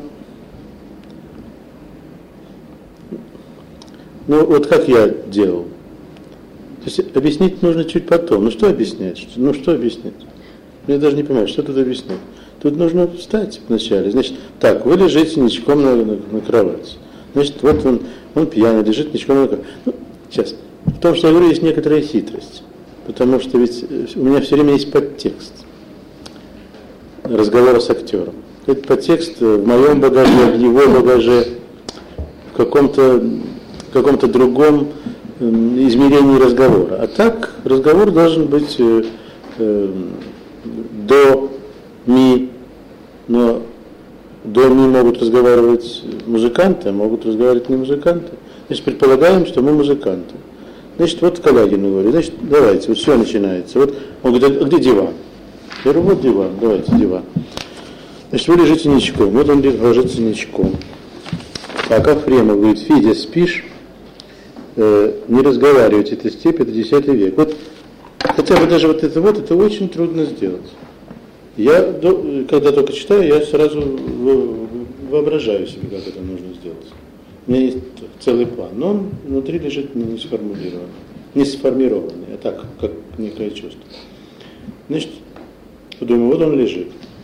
ну вот как я делал. То есть объяснить нужно чуть потом. Ну что объяснять? Ну что объяснять? Я даже не понимаю, что тут объяснять. Тут нужно встать вначале. Значит, так, вы лежите ничком на, на, на кровати. Значит, вот он, он пьяный, лежит ничком на кровати. Ну, сейчас. В том, что я говорю, есть некоторая хитрость. потому что ведь у меня все время есть подтекст разговора с актером. Этот подтекст в моем багаже, в его багаже, в каком-то, в каком-то другом измерении разговора. А так разговор должен быть э, э, до ми, но до ми могут разговаривать музыканты, а могут разговаривать не музыканты. Значит, предполагаем, что мы музыканты. Значит, вот Калягину говорю, значит, давайте, вот все начинается. Вот, он говорит, а где диван? Я говорю, вот диван, давайте диван. Значит, вы лежите ничком, вот он ложится ничком. А как Фремов говорит, Федя, спишь? Э, не разговаривать, это степь, это десятый век. Вот, хотя бы даже вот это вот, это очень трудно сделать. Я, когда только читаю, я сразу воображаю себе, как это нужно сделать. У меня есть целый план, но он внутри лежит не сформулированный, не сформированный, а так, как некое чувство. Значит, думаю, вот он лежит.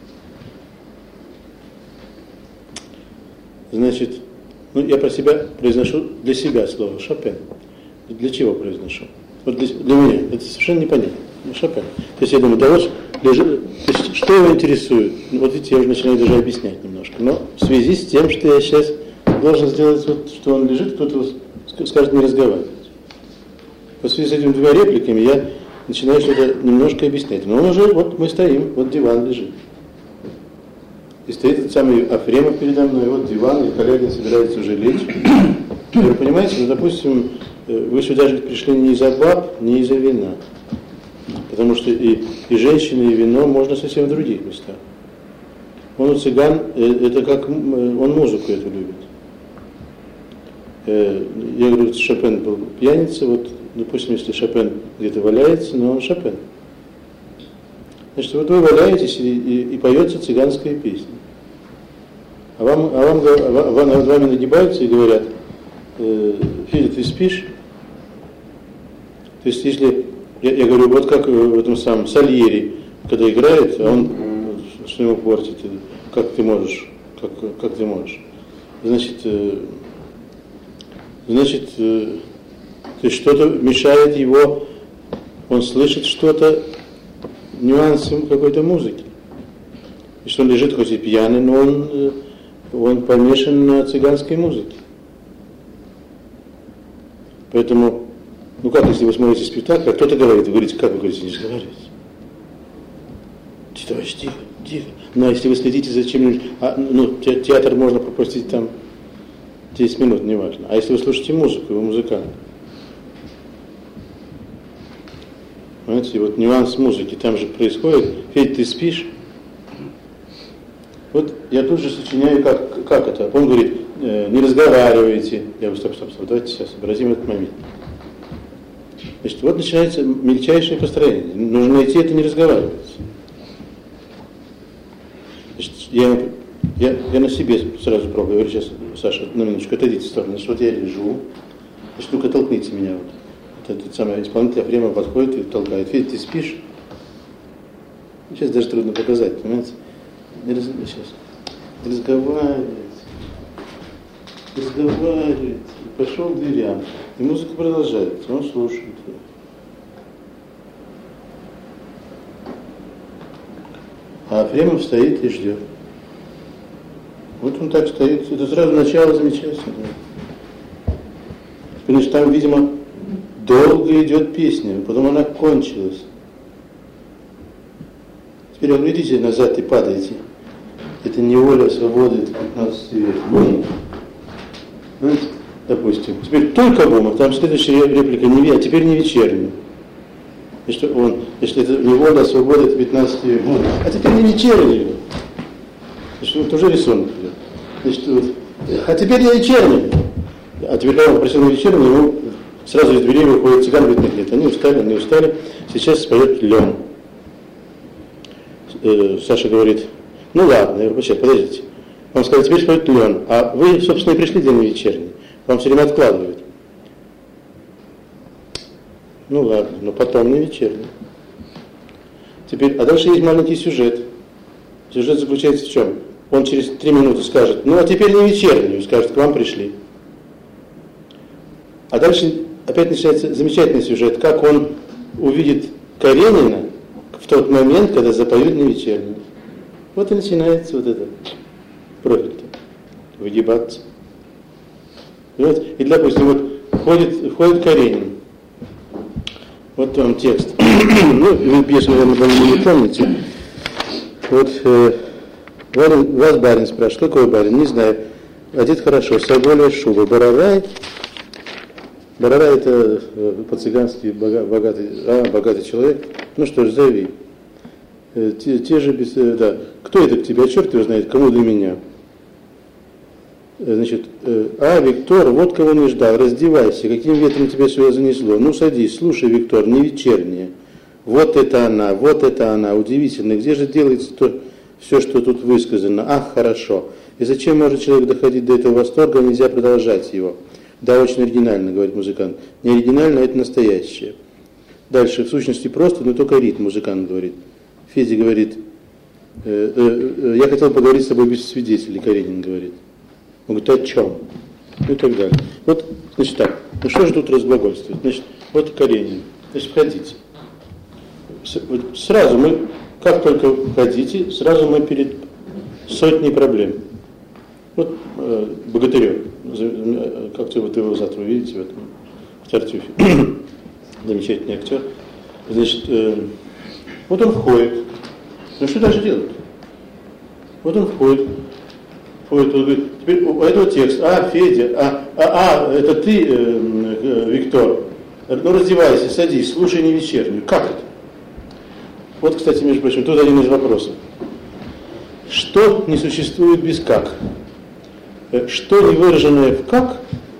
Значит, ну, я про себя произношу для себя слово Шопен. Для чего произношу? Вот для, для меня это совершенно непонятно. Шопен. То есть я думаю, да вот, лежит, то есть, что его интересует? Ну, вот видите, я уже начинаю даже объяснять немножко. Но в связи с тем, что я сейчас должен сделать, вот, что он лежит, кто-то скажет не разговаривать. В связи с этими двумя репликами я начинаю что-то немножко объяснять. Но он уже, вот мы стоим, вот диван лежит. И стоит этот самый Афремов передо мной, вот диван, и Калягин собирается уже лечь. Вы понимаете, ну, допустим, вы сюда же пришли не из-за баб, не из-за вина. Потому что и, и женщины, и вино можно совсем в других местах. Он у цыган, это как, он музыку эту любит. Я говорю, Шопен был пьяница, вот, допустим, если Шопен где-то валяется, но он Шопен. Значит, вот вы валяетесь и, и, и поется цыганская песня. А вам, а вам, а вам над вами нагибаются и говорят, э, Федя, ты спишь? То есть, если, я, я говорю, вот как в этом самом Сальери, когда играет, а он, что ему портит, как ты можешь, как, как ты можешь. Значит, э, значит, э, то есть что-то мешает его, он слышит что-то, нюансы какой-то музыки. И что он лежит хоть и пьяный, но он, он помешан на цыганской музыке. Поэтому, ну как, если вы смотрите спектакль, а кто-то говорит, вы говорите, как вы говорите, не разговаривайте. Товарищ, тихо, тихо. Но если вы следите за чем-нибудь, а, ну, театр можно пропустить там десять минут, неважно. А если вы слушаете музыку, вы музыкант. Понимаете, вот нюанс музыки там же происходит. Федь, ты спишь? Вот я тут же сочиняю, как, как это. Он говорит, э, не разговаривайте. Я говорю, стоп, стоп, стоп, давайте сейчас сообразим этот момент. Значит, вот начинается мельчайшее построение. Нужно найти это, не разговаривать. Значит, я, я, я на себе сразу пробую. Я говорю, сейчас, Саша, на минуточку, отойдите в сторону. Значит, вот я лежу. Значит, ну-ка толкните меня вот. Этот самый исполнитель Афремов подходит и толкает. Федя, ты спишь? Сейчас даже трудно показать, понимаете? Не раз... Сейчас. Разговаривать. Разговаривать. Пошел к дверям. И музыка продолжается. Он слушает. А Афремов стоит и ждет. Вот он так стоит. Это сразу начало замечательно. Потому что там, видимо, долго идет песня, потом она кончилась. Теперь вы глядите назад и падаете. Это не воля свободы, это пятнадцать век. Знаете, допустим. Теперь только бумаг, там следующая реплика не а теперь не вечерняя. И что он, если это не воля, а свобода, это пятнадцать век. А теперь не вечерняя. Значит, вот уже рисунок идет. Значит, вот, а теперь не вечерняя. А теперь, когда он просил на вечернюю, ему сразу из дверей выходит цыган, говорит, нет, нет, они устали, они устали, сейчас споет Лен. Э, Саша говорит, ну ладно, я говорю, сейчас, подождите. Он сказал, теперь споет Лен, а вы, собственно, и пришли для не вечерней, вам все время откладывают. Ну ладно, но потом не вечерний. Теперь, а дальше есть маленький сюжет. Сюжет заключается в чем? Он через три минуты скажет, ну а теперь не вечернюю, скажет, к вам пришли. А дальше опять начинается замечательный сюжет, как он увидит Каренина в тот момент, когда запоют на вечернюю. Вот и начинается вот это профиль-то, выгибаться. Понимаете? И, допустим, вот входит, входит Каренин. Вот вам текст. Ну, вы, если вы, наверное, не помните. Вот э, барин, вас барин спрашивает, что такое барин? Не знаю. Одет хорошо, соболевая шуба, барарай. Барарай это э, по-цыгански богатый, а, богатый человек. Ну что ж, зови. Э, те, те же, без, э, да. Кто это к тебе? Черт его знает, кому для меня? Значит, а, Виктор, вот кого не ждал, раздевайся, каким ветром тебя сюда занесло. Ну, садись, слушай, Виктор, не вечерняя. Вот это она, вот это она, удивительно. Где же делается то, все, что тут высказано? Ах, хорошо. И зачем может человек доходить до этого восторга, нельзя продолжать его? Да, очень оригинально, говорит музыкант. Не оригинально, это настоящее. Дальше, в сущности, просто, но только ритм, музыкант говорит. Федя говорит, э, э, э, я хотел поговорить с тобой без свидетелей, Каренин говорит. Он говорит, о чем? И так далее. Вот, значит так, ну что же тут разглагольствовать? Значит, вот Каренин. Значит, входите. Сразу мы, как только входите, сразу мы перед сотней проблем. Вот э, Богатырев, как вот его завтра увидите в этом, в Тартюфе. Замечательный актер. Значит, э, вот он входит. Ну что дальше делать? Вот он входит. Входит, он говорит, теперь у этого текст, а, Федя, а, а, а это ты, э, э, Виктор, ну раздевайся, садись, слушай не вечернюю. Как это? Вот, кстати, между прочим, тут один из вопросов. Что не существует без как? Что не выраженное в как?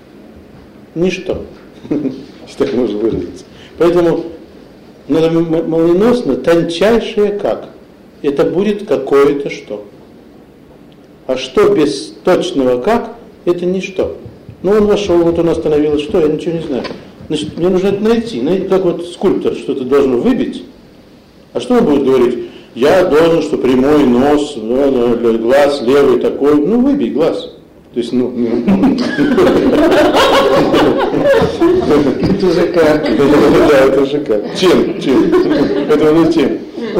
Ничто. Если так можно выразиться. Поэтому надо молниеносно, тончайшее как. Это будет какое-то что. А что без точного как, это ничто. Ну, он вошел, вот он остановил, что, я ничего не знаю. Значит, мне нужно это найти. Как вот скульптор что-то должен выбить. А что он будет говорить? Я должен, что прямой нос, глаз левый такой. Ну, выбей глаз. То есть, ну... Это уже как? Да, это уже как. Чем? Чем? Это не чем.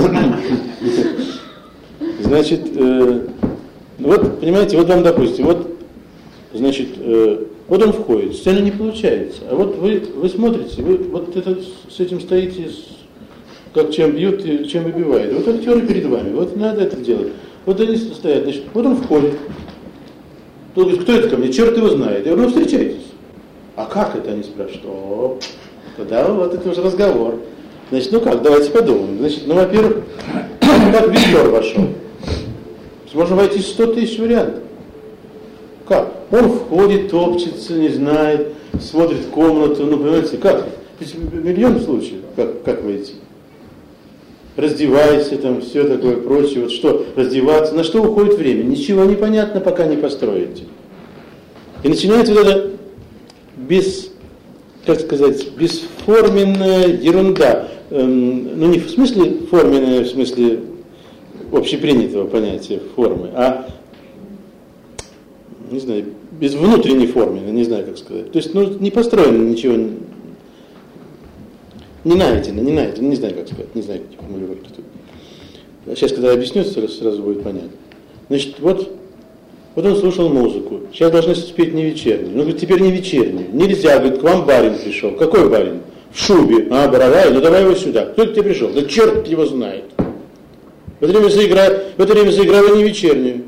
Значит... Вот, понимаете, вот вам, допустим, вот, значит, э, вот он входит, сцена не получается, а вот вы, вы смотрите, вы вот это, с этим стоите, с, как чем бьют и чем выбивают. Вот актеры перед вами, вот надо это делать. Вот они стоят, значит, вот он входит. Он говорит, кто это ко мне? Черт его знает. Я говорю, ну встречайтесь. А как это, они спрашивают? О, тогда вот это уже разговор. Значит, ну как, давайте подумаем. Значит, ну, во-первых, как Виктор вошел. Можно войти сто тысяч вариантов. Как? Он входит, топчется, не знает, смотрит в комнату, ну, понимаете, как? Ведь миллион случаев, как, как войти. Раздевайся, там, все такое прочее. Вот что, раздеваться, на что уходит время? Ничего не понятно, пока не построите. И начинается вот эта без, как сказать, бесформенная ерунда. Эм, ну, не в смысле форменная, в смысле общепринятого понятия формы, а, не знаю, без внутренней формы, не знаю, как сказать. То есть, ну, не построено ничего, не найдено, не найдено, не знаю, как сказать, не знаю, как формулировать. Сейчас, когда я объясню, сразу, сразу будет понятно. Значит, вот, вот он слушал музыку, сейчас должны спеть не вечернюю. Ну, говорит, теперь не вечернюю. Нельзя, говорит, к вам барин пришел. Какой барин? В шубе. А, Боровай, ну давай его сюда. Кто к тебе пришел? Да черт его знает. В это время заиграли, в это время заиграли не вечернюю.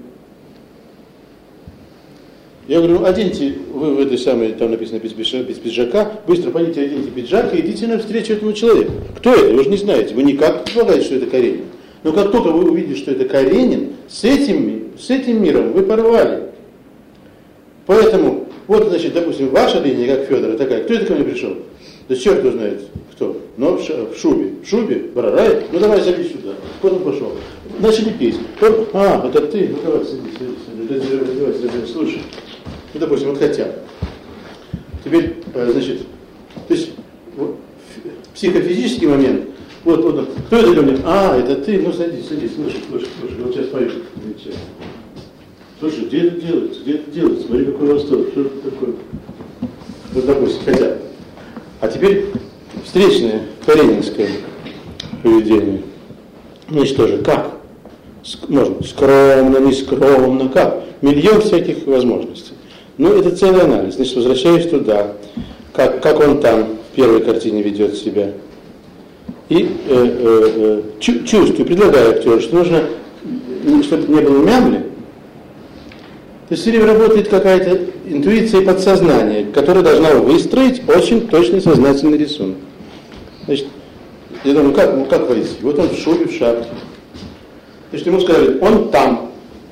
Я говорю, оденьте, вы в этой самой, там написано без пиджака, быстро пойдите, оденьте пиджак и идите навстречу этому человеку. Кто это? Вы же не знаете, вы никак не предполагаете, что это Каренин. Но как только вы увидите, что это Каренин, с этим, с этим миром вы порвали. Поэтому, вот, значит, допустим, ваша линия, как Федора, такая, кто это ко мне пришел? Да черт его знает, кто. Но в шубе. В шубе, барарай, ну давай садись сюда. Вот он пошел. Начали петь. А, это ты, ну давай, садись, садись, садись, давай, садись, слушай. Ну, допустим, вот хотят. Теперь, значит, то есть, вот, психофизический момент, вот, вот, кто это ко мне? А, это ты, ну садись, садись, слушай, слушай, слушай, вот сейчас пою. Слушай, где это делается, где это делается, смотри, какой восторг, что это такое. Вот, допустим, хотят. А теперь встречная, каренинская. поведение. Значит, тоже как? Можно скромно, не скромно, как? Миллион всяких возможностей. Ну, это целый анализ. Значит, возвращаюсь туда, как, как он там в первой картине ведет себя. И э, э, чу- чувствую, предлагаю актеру, что нужно, чтобы не было мямли. То есть все время работает какая-то интуиция и подсознание, которая должна выстроить очень точный сознательный рисунок. Значит, я думаю, как, ну, как войти? Вот он в шубе, в шапке. Значит, ему сказали, он там.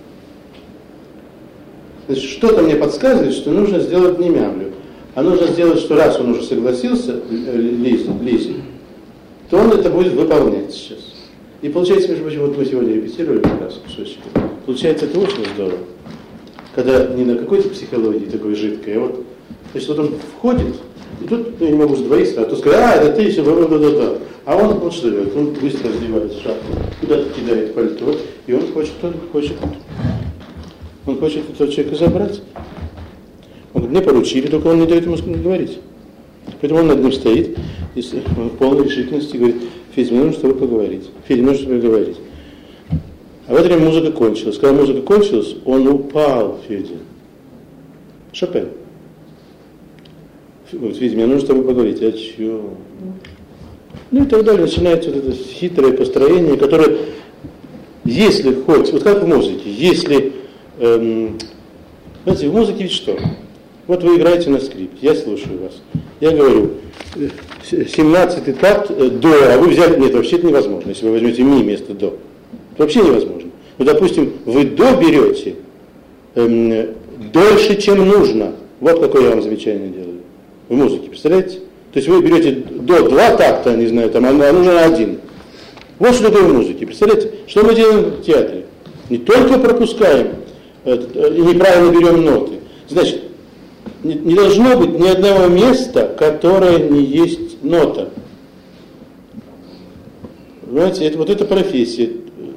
Значит, что-то мне подсказывает, что нужно сделать не мямлю, а нужно сделать, что раз он уже согласился, Лизе, Лизе, то он это будет выполнять сейчас. И получается, между прочим, вот мы сегодня репетировали как раз кусочек. Получается, это очень здорово. Когда не на какой-то психологии такой жидкой, а вот, значит, вот он входит, и тут, ну, я не могу сдвоиться, а то сказать, а, это ты, все, да-да-да. А он, вот что делает, он быстро раздевает шапку, куда-то кидает пальто, и он хочет, он хочет, он хочет этого человека забрать. Он говорит, мне поручили, только он не дает ему говорить. Поэтому он над ним стоит, и он в полной решительности говорит, Федя, мне нужно с тобой поговорить. Федя, мне нужно с тобой поговорить. А в это время музыка кончилась. Когда музыка кончилась, он упал, Федя. Шопен. Вот, Федя, мне нужно с тобой поговорить. А чё? Ну и так далее. Начинается вот это хитрое построение, которое, если хоть, вот как в музыке, если, эм, знаете, в музыке ведь что? Вот вы играете на скрипке, я слушаю вас. Я говорю, семнадцатый такт э, до, а вы взяли, нет, вообще это невозможно, если вы возьмете ми вместо до. Это вообще невозможно. Ну, допустим, вы до берете эм, дольше, чем нужно. Вот какое я вам замечание делаю. В музыке, представляете? То есть вы берете до два такта, не знаю, там, а нужно один. Вот что такое в музыке. Представляете? Что мы делаем в театре? Не только пропускаем э, и неправильно берем ноты. Значит, не, не должно быть ни одного места, которое не есть нота. Понимаете, это, вот эта профессия.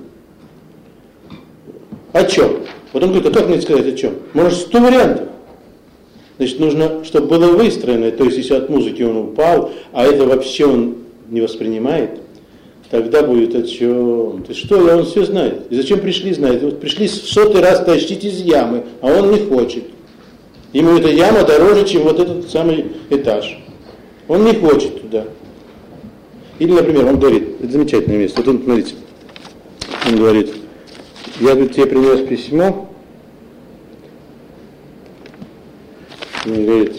О чем? Вот он говорит, а как мне сказать о чем? Может, сто вариантов. Значит, нужно, чтобы было выстроено, то есть, если от музыки он упал, а это вообще он не воспринимает, тогда будет о чем? То есть, что, он все знает. И зачем пришли, знает. Вот пришли в сотый раз тащить из ямы, а он не хочет. Ему эта яма дороже, чем вот этот самый этаж. Он не хочет туда. Или, например, он говорит, это замечательное место, вот он, смотрите, он говорит, я, говорит, тебе принес письмо, он говорит,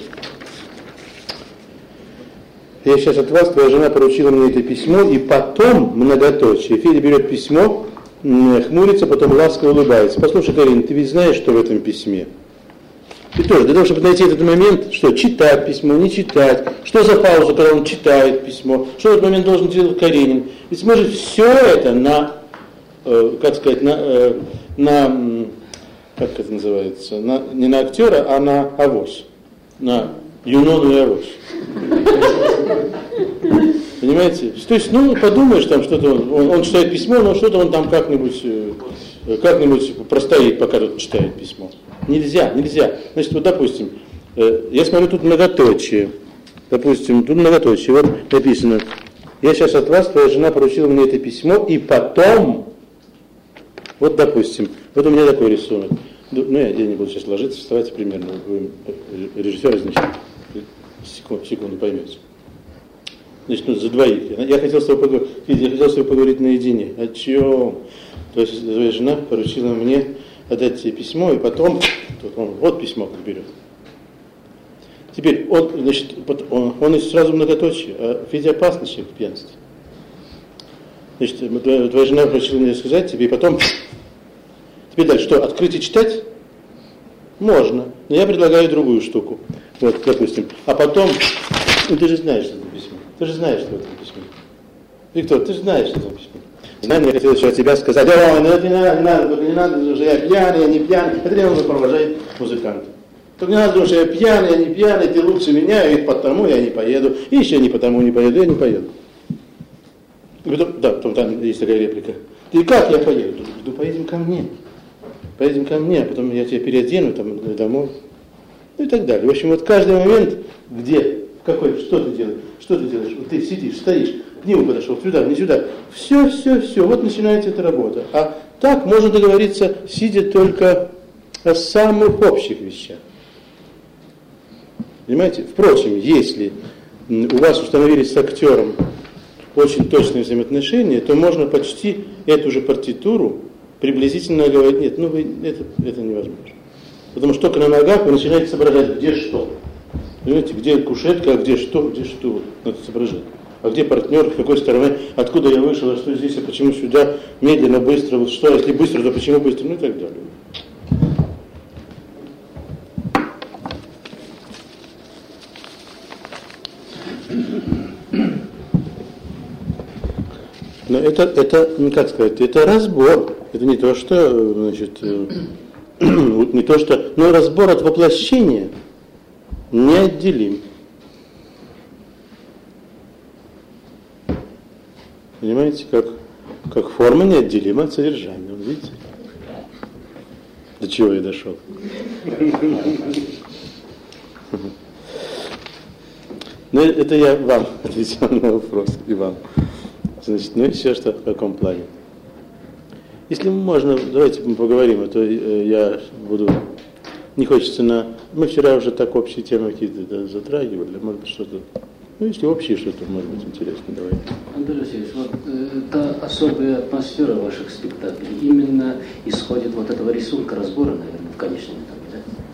я сейчас от вас, твоя жена поручила мне это письмо, и потом, многоточие, Федя берет письмо, хмурится, потом ласково улыбается. Послушай, Карин, ты ведь знаешь, что в этом письме? И тоже, для того, чтобы найти этот момент, что читать письмо, не читать, что за пауза, когда он читает письмо, что в этот момент должен делать Каренин. Ведь мы же все это на, э, как сказать, на, э, на, как это называется, на, не на актера, а на авось, на Юнону и авось. Понимаете? То есть, ну, подумаешь, там что-то, он, он, он читает письмо, но что-то он там как-нибудь, как-нибудь простоит, пока тут читает письмо. Нельзя, нельзя. Значит, вот, допустим, э, я смотрю, тут многоточие. Допустим, тут многоточие. Вот написано, я сейчас от вас, твоя жена поручила мне это письмо, и потом, вот, допустим, вот у меня такой рисунок. Ну, я, я не буду сейчас ложиться, вставайте примерно, вы режиссер, значит, секунду, секунду поймете. Значит, ну, за двоих. Я хотел с тобой поговорить, я хотел с тобой поговорить наедине. О чем? То есть, твоя жена поручила мне отдать тебе письмо, и потом, тут он, вот письмо как берет. Теперь, он, значит, он, он сразу многоточие, а Федя опасный человек в пьянстве. Значит, твоя, твоя жена поручила мне сказать тебе, и потом, теперь дальше, что, открыть и читать? Можно, но я предлагаю другую штуку. Вот, допустим, а потом, ну ты же знаешь, что это письмо, ты же знаешь, что это письмо. Виктор, ты же знаешь, что это письмо. Знаешь, мне хотелось от тебя сказать, ой, ну это не надо, не надо, не надо, что я пьяный, я не пьяный. Это не нужно провожать музыканта. Только не надо думать, что я пьяный, я не пьяный, ты лучше меня, и потому я не поеду. И еще не потому не поеду, я не поеду. И потом, да, потом там есть такая реплика. Ты как я поеду? Ну поедем ко мне. Поедем ко мне, а потом я тебя переодену там домой. Ну и так далее. В общем, вот каждый момент, где, в какой, что ты делаешь, что ты делаешь, вот ты сидишь, стоишь, к нему подошел, сюда, не сюда. Все, все, все, вот начинается эта работа. А так можно договориться, сидя только о самых общих вещах. Понимаете? Впрочем, если у вас установились с актером очень точные взаимоотношения, то можно почти эту же партитуру приблизительно говорить, нет, ну вы, это, это невозможно. Потому что только на ногах вы начинаете соображать, где что. Понимаете, где кушетка, а где что, где что, надо соображать. А где партнер, с какой стороны, откуда я вышел, а что здесь, а почему сюда, медленно, быстро, вот что, если быстро, то почему быстро, ну и так далее. Но это, это, ну как сказать, это разбор. Это не то, что, значит, не то, что, но разбор от воплощения неотделим. Понимаете, как, как форма неотделима от содержания. Вот видите? До чего я дошел? Ну, это я вам ответил на вопрос, и вам. Значит, ну еще что, в каком плане? Если можно, давайте мы поговорим, а то я буду... Не хочется на... Мы вчера уже так общие темы какие-то да, затрагивали, может быть, что-то... Ну, если общее что-то, может быть, интересно, давайте. Андрей Васильевич, вот эта особая атмосфера ваших спектаклей именно исходит вот этого рисунка разбора, наверное, в конечном этапе,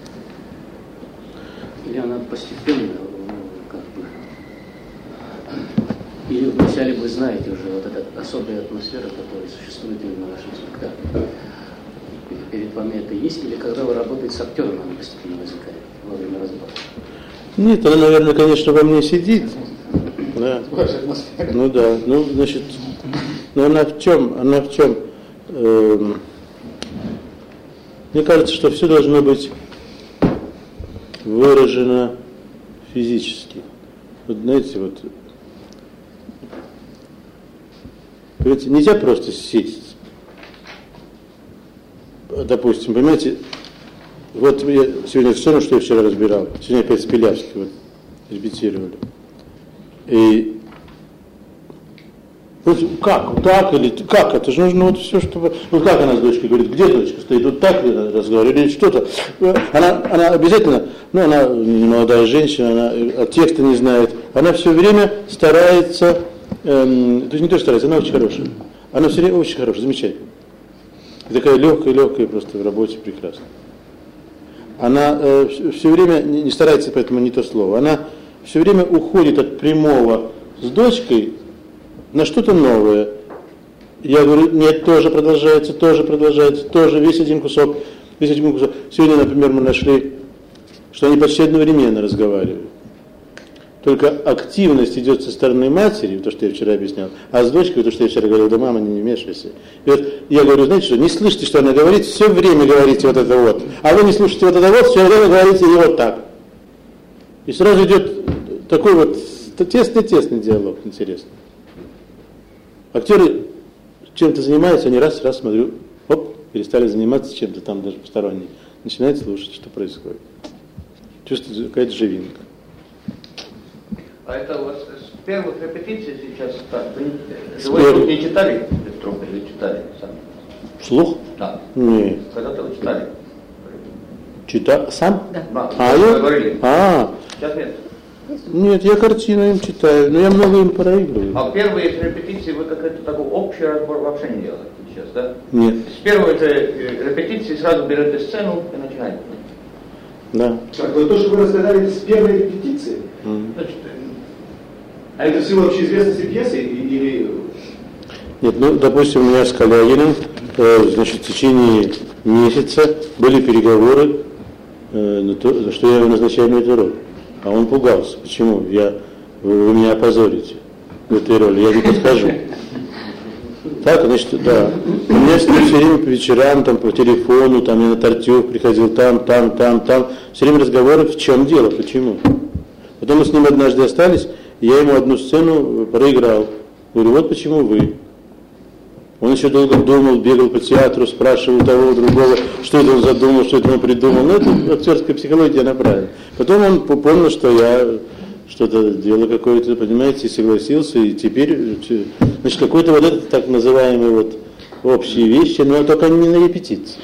да? Или она постепенно, как бы... Или вначале вы знаете уже вот эта особая атмосфера, которая существует именно в вашем спектакле. Перед вами это есть, или когда вы работаете с актером, она постепенно возникает во время разбора? Нет, она, наверное, конечно, во мне сидит. Да. Ну да, ну, значит, но она в чем, она в чем? Эм, мне кажется, что все должно быть выражено физически. Вот знаете, вот, понимаете, нельзя просто сесть. Допустим, понимаете, вот я сегодня сцену, что я вчера разбирал, сегодня опять с Пилявской вот, репетировали. И вот как, так или как, это же нужно вот все, чтобы... Ну как она с дочкой говорит, где дочка стоит, вот так ли она разговаривает, или что-то. Она, она обязательно, ну она не молодая женщина, она от текста не знает, она все время старается, эм, то есть не то, что старается, она очень хорошая. Она все время очень хорошая, замечательная. И такая легкая, легкая просто в работе, прекрасно. Она э, все время, не, не старается, поэтому не то слово, она все время уходит от прямого с дочкой на что-то новое. Я говорю, нет, тоже продолжается, тоже продолжается, тоже весь один кусок, весь один кусок. Сегодня, например, мы нашли, что они почти одновременно разговаривают. Только активность идет со стороны матери, то, что я вчера объяснял, а с дочкой, то, что я вчера говорил, да мама, не вмешивайся. И вот я говорю, знаете что, не слышите, что она говорит, все время говорите вот это вот, а вы не слушаете вот это вот, все время говорите и вот так. И сразу идет такой вот тесный-тесный диалог, интересный. Актеры чем-то занимаются, они раз, раз, смотрю, оп, перестали заниматься чем-то там даже посторонним, начинают слушать, что происходит. Чувствуется какая-то живинка. А это у вас с первых репетиций сейчас так? Вы живой не читали вдруг или читали сами? Вслух? Да. Нет. Когда-то вы читали? Читал? Сам? Да. да. А, вы я? говорили. А. Сейчас нет. Нет, я картину им читаю, но я много им проигрываю. А первые репетиции вы какой-то такой общий разбор вообще не делаете сейчас, да? Нет. С первой же репетиции сразу берете сцену и начинаете. Да. Так, но то, что вы рассказали, это с первой репетиции? Mm. Значит, а это в силу общеизвестности пьесы или... Нет, ну, допустим, у меня с Калягиным, э, значит, в течение месяца были переговоры, э, на то, за что я его назначаю на эту роль. А он пугался. Почему? Я, вы, вы меня опозорите в этой роли, я не подхожу. Так, значит, да. У меня с ним все время по вечерам, там, по телефону, там, я на Тартюх приходил, там, там, там, там. Все время разговоры, в чем дело, почему. Потом мы с ним однажды остались, и я ему одну сцену проиграл. Говорю, вот почему вы. Он еще долго думал, бегал по театру, спрашивал того, другого, что это он задумал, что это он придумал. Ну, это актерская психология направлена. Потом он понял, что я что-то дело какое-то, понимаете, и согласился, и теперь, значит, какой-то вот этот так называемый вот общие вещи, но только не на репетиции.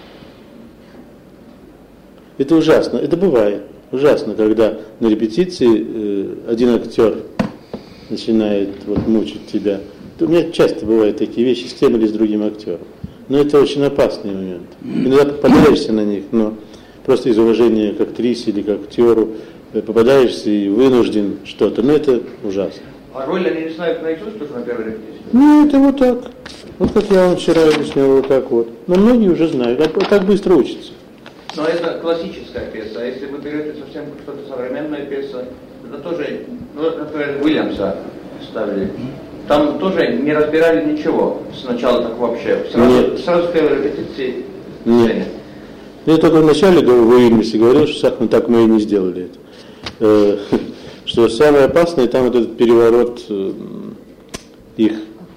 Это ужасно, это бывает. Ужасно, когда на репетиции э, один актер начинает вот мучить тебя. У меня часто бывают такие вещи с тем или с другим актером. Но это очень опасный момент. Иногда попадаешься на них, но просто из уважения к актрисе или к актеру попадаешься и вынужден что-то. Но это ужасно. А роль они не знают наизусть тоже на первой репетиции? Ну, это вот так. Вот как я вам вчера объяснял, вот так вот. Но многие уже знают, а так быстро учатся. Но это классическая пьеса. А если вы берете совсем что-то современная пьеса, это тоже, ну, например, Уильямса ставили. Там тоже не разбирали ничего сначала так вообще. Сразу, сразу в первой репетиции. Нет. Я только вначале в Уильямсе говорил, что ну, так мы и не сделали это. Что самое опасное, там вот этот переворот их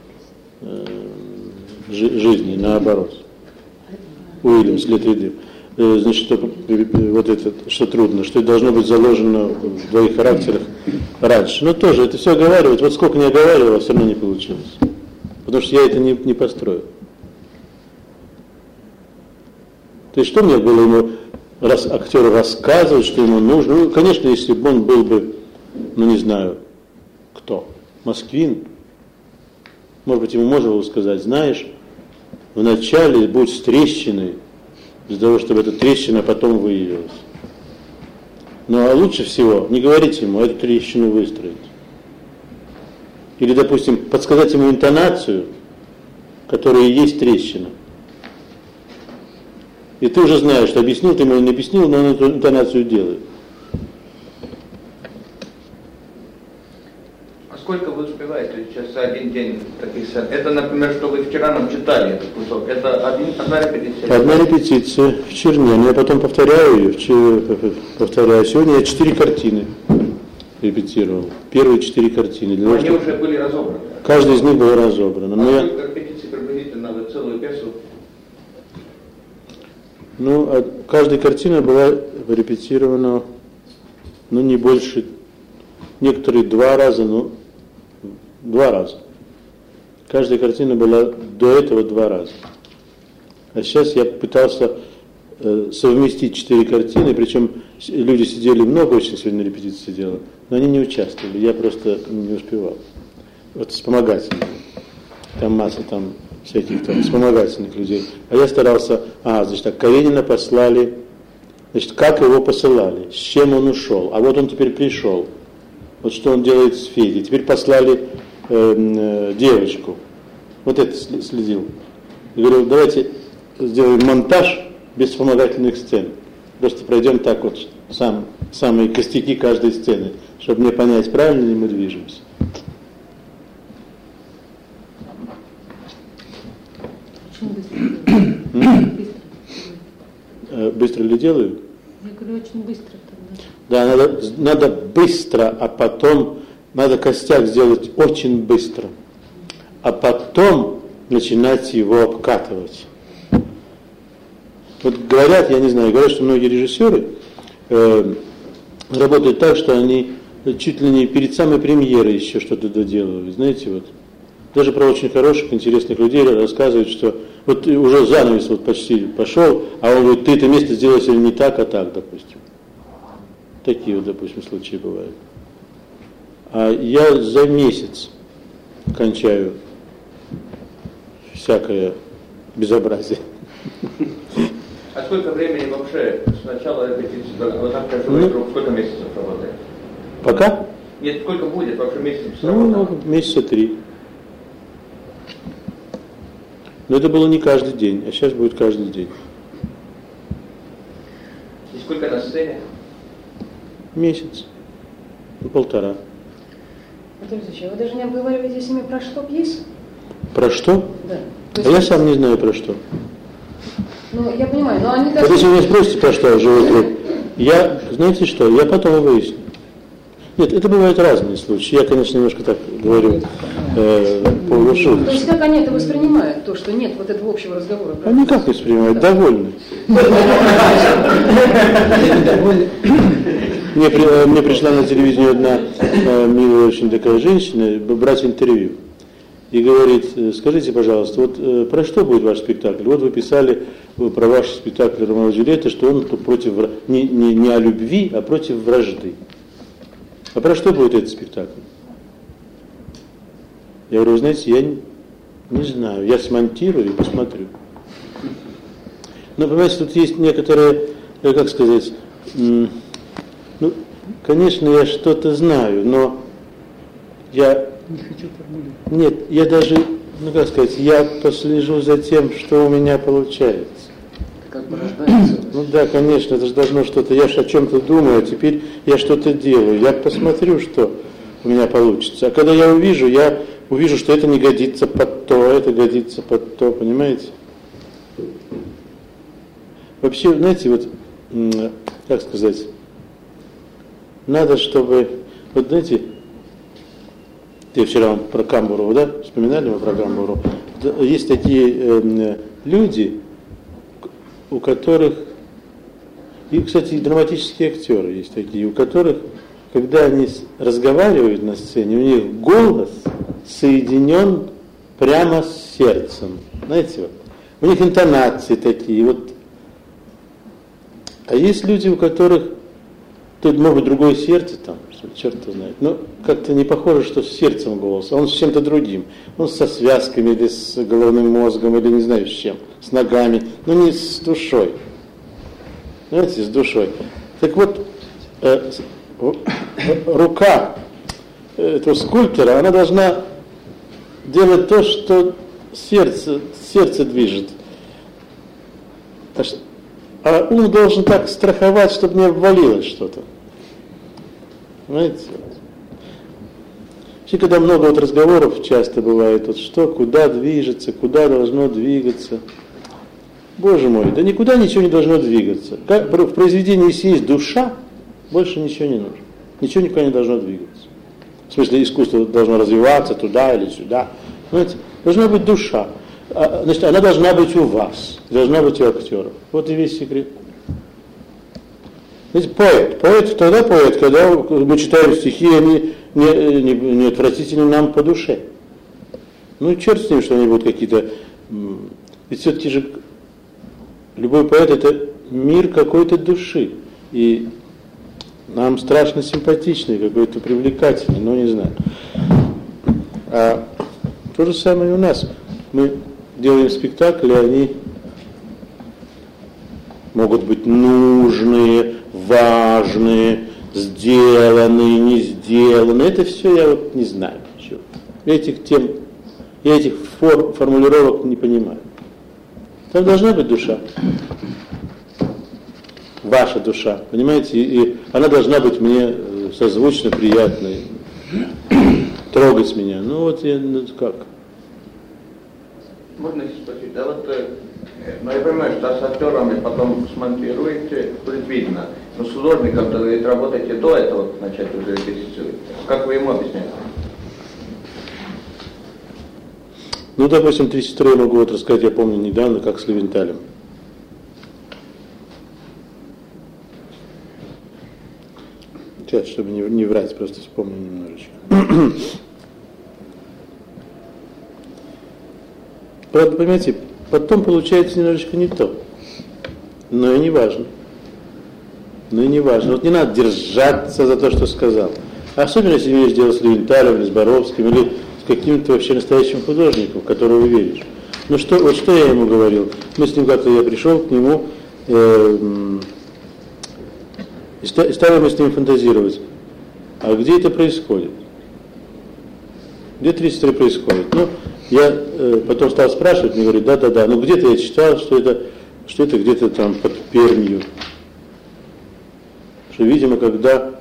жизни, наоборот. Уильямс, «Лет и дым». Значит, что, вот это, что трудно, что это должно быть заложено в двоих характерах раньше. Но тоже это все оговаривать, вот сколько не оговаривал, все равно не получилось. Потому что я это не, не построю. То есть что мне было ему, раз, актеру рассказывать, что ему нужно? Ну, конечно, если бы он был бы, ну не знаю, кто, Москвин, может быть, ему можно было сказать, знаешь, вначале будь с трещиной, для того, чтобы эта трещина потом выявилась. Ну а лучше всего не говорить ему, эту трещину выстроить. Или, допустим, подсказать ему интонацию, которая и есть трещина. И ты уже знаешь, что объяснил, ты ему не объяснил, но он эту интонацию делает. Сколько вы успеваете сейчас за один день таких сцен? Это, например, что вы вчера нам читали этот кусок. Это один, одна репетиция? Одна репетиция в черне. Но я потом повторяю ее. Повторяю. Сегодня я четыре картины репетировал. Первые четыре картины. Для Они того, уже были разобраны? Каждая из них была разобрана. А сколько я... репетиций приблизительно на целую пьесу? Ну, каждая картина была репетирована, ну, не больше, некоторые два раза, но два раза. Каждая картина была до этого два раза. А сейчас я пытался э, совместить четыре картины, причем люди сидели много, очень сегодня на репетиции сидела, но они не участвовали, я просто не успевал. Вот вспомогательные. Там масса там всяких там вспомогательных людей. А я старался, а, значит так, Каренина послали, значит, как его посылали, с чем он ушел, а вот он теперь пришел. Вот что он делает с Федей. Теперь послали э, э, девочку. Вот это следил. Я говорю, давайте сделаем монтаж без вспомогательных сцен. Просто пройдем так вот сам, самые костяки каждой сцены, чтобы мне понять, правильно ли мы движемся. Очень быстро. Быстро ли делаю? Я говорю, очень быстро. Да, надо, надо быстро, а потом надо костяк сделать очень быстро, а потом начинать его обкатывать. Вот говорят, я не знаю, говорят, что многие режиссеры э, работают так, что они чуть ли не перед самой премьерой еще что-то доделывают. Знаете, вот даже про очень хороших, интересных людей рассказывают, что вот уже занавес вот почти пошел, а он говорит, ты это место сделал сегодня не так, а так, допустим. Такие вот, допустим, случаи бывают. А я за месяц кончаю всякое безобразие. А сколько времени вообще с начала репетиции, вот так живой друг, сколько месяцев работает? Пока? Нет, сколько будет вообще месяцев? Ну, месяца три. Но это было не каждый день, а сейчас будет каждый день. И сколько на сцене? Месяц. Ну, полтора. Анатолий, вы даже не обговариваете с ними про что пьеса? Про что? Да. А я сам не знаю про что. Ну, я понимаю, но они даже... Вот если вы меня спросите, про что живой труп, я, знаете что, я потом выясню. Нет, это бывают разные случаи. Я, конечно, немножко так говорю э, полушуточно. То есть как они это воспринимают, то, что нет вот этого общего разговора? Они как воспринимают? Довольны. мне, при, мне пришла на телевидение одна э, милая очень такая женщина брать интервью. И говорит, скажите, пожалуйста, вот э, про что будет ваш спектакль? Вот вы писали про ваш спектакль Ромео и Джульетта, что он против, не, не, не о любви, а против вражды. А про что будет этот спектакль? Я говорю, знаете, я не, не знаю, я смонтирую и посмотрю. Но, понимаете, тут есть некоторые, как сказать, ну, конечно, я что-то знаю, но я... Не хочу формулировать. Нет, я даже, ну как сказать, я послежу за тем, что у меня получается. Как бы рождается. Ну да, конечно, это же должно что-то, я же о чем-то думаю, а теперь я что-то делаю. Я посмотрю, что у меня получится. А когда я увижу, я увижу, что это не годится под то, это годится под то, понимаете? Вообще, знаете, вот, как сказать, надо, чтобы, вот знаете, я вчера вам про Камбурову, да, вспоминали мы про Камбурову, есть такие э, люди, у которых, и, кстати, драматические актеры есть такие, у которых, когда они разговаривают на сцене, у них голос соединен прямо с сердцем, знаете, вот, у них интонации такие, вот. А есть люди, у которых, тут может быть другое сердце там, черт его знает, но как-то не похоже, что с сердцем голос, а он с чем-то другим. Он со связками или с головным мозгом, или не знаю с чем, с ногами, но не с душой. Знаете, с душой. Так вот, э, рука этого скульптора, она должна делать то, что сердце, сердце движет. А ум должен так страховать, чтобы не обвалилось что-то. Понимаете? Вообще, когда много вот разговоров часто бывает, вот что, куда движется, куда должно двигаться. Боже мой, да никуда ничего не должно двигаться. Как, в произведении, если есть душа, больше ничего не нужно. Ничего никуда не должно двигаться. В смысле, искусство должно развиваться туда или сюда. Понимаете? Должна быть душа. Значит, она должна быть у вас, должна быть у актеров. Вот и весь секрет. Знаете, поэт. Поэт тогда поэт, когда мы читаем стихи, они не, не, не отвратительны нам по душе. Ну, черт с ним, что они будут какие-то... Ведь все-таки же любой поэт — это мир какой-то души. И нам страшно симпатичный, какой-то привлекательный, но не знаю. А то же самое и у нас. Мы делаем спектакли, они могут быть нужные, важные, сделанные, не сделанные. Это все я вот не знаю. Ничего. Этих тем, я этих форм, формулировок не понимаю. Там должна быть душа. Ваша душа, понимаете? И, и она должна быть мне созвучно приятной, трогать меня. Ну вот я, ну как? Можно еще спросить, да вот, ну я понимаю, что с актерами потом смонтируете, будет видно, но с художником-то вы ведь работаете до этого, начать уже репетицию. Как вы ему объясняете? Ну, допустим, тридцать второй могу вот рассказать, я помню недавно, как с Левенталем. Сейчас, чтобы не, не врать, просто вспомню немножечко. Правда, понимаете, потом получается немножечко не то. Но и не важно. Но и не важно. Вот не надо держаться за то, что сказал. Особенно, если имеешь дело с Левенталем, или с Боровским, или с каким-то вообще настоящим художником, в которого веришь. Ну что, вот что я ему говорил? Мы с ним как-то, я пришел к нему, э, и стали мы с ним фантазировать. А где это происходит? Где тридцать три происходит? Ну, я э, потом стал спрашивать, мне говорит, да-да-да, ну где-то я читал, что это, что это где-то там под Пермью. Что, видимо, когда,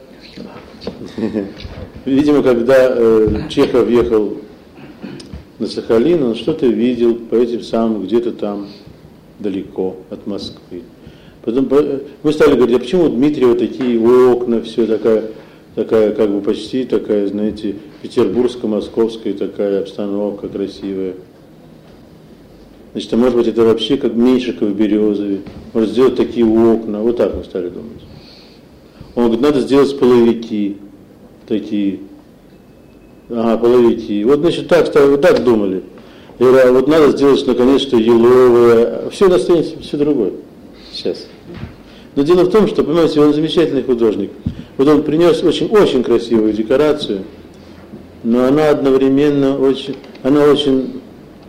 видимо, когда э, Чехов ехал на Сахалин, он что-то видел по этим самым, где-то там далеко от Москвы. Потом мы стали говорить, а почему у Дмитриева такие окна, все такая, такая как бы почти такая, знаете, петербургско-московская такая обстановка красивая. Значит, а может быть это вообще как Меньшиков в Березове, может сделать такие окна, вот так мы стали думать. Он говорит, надо сделать половики такие. Ага, половики. Вот, значит, так, так, вот так думали. Я говорю, а вот надо сделать наконец-то еловое. Все останется, все другое. Сейчас. Но дело в том, что, понимаете, он замечательный художник. Вот он принес очень, очень красивую декорацию, но она одновременно очень, она очень,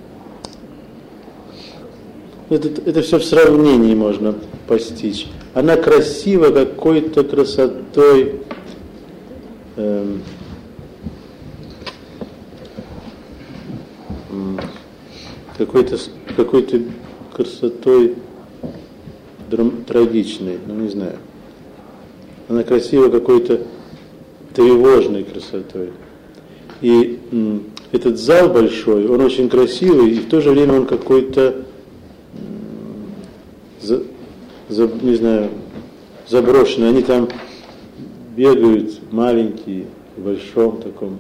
это, это все в сравнении можно постичь. Она красива какой-то красотой, эм, какой-то, какой-то красотой драм, трагичной, ну не знаю. Она красива какой-то тревожной красотой. И м, этот зал большой, он очень красивый, и в то же время он какой-то, м, за, за, не знаю, заброшенный. Они там бегают маленькие, в большом таком,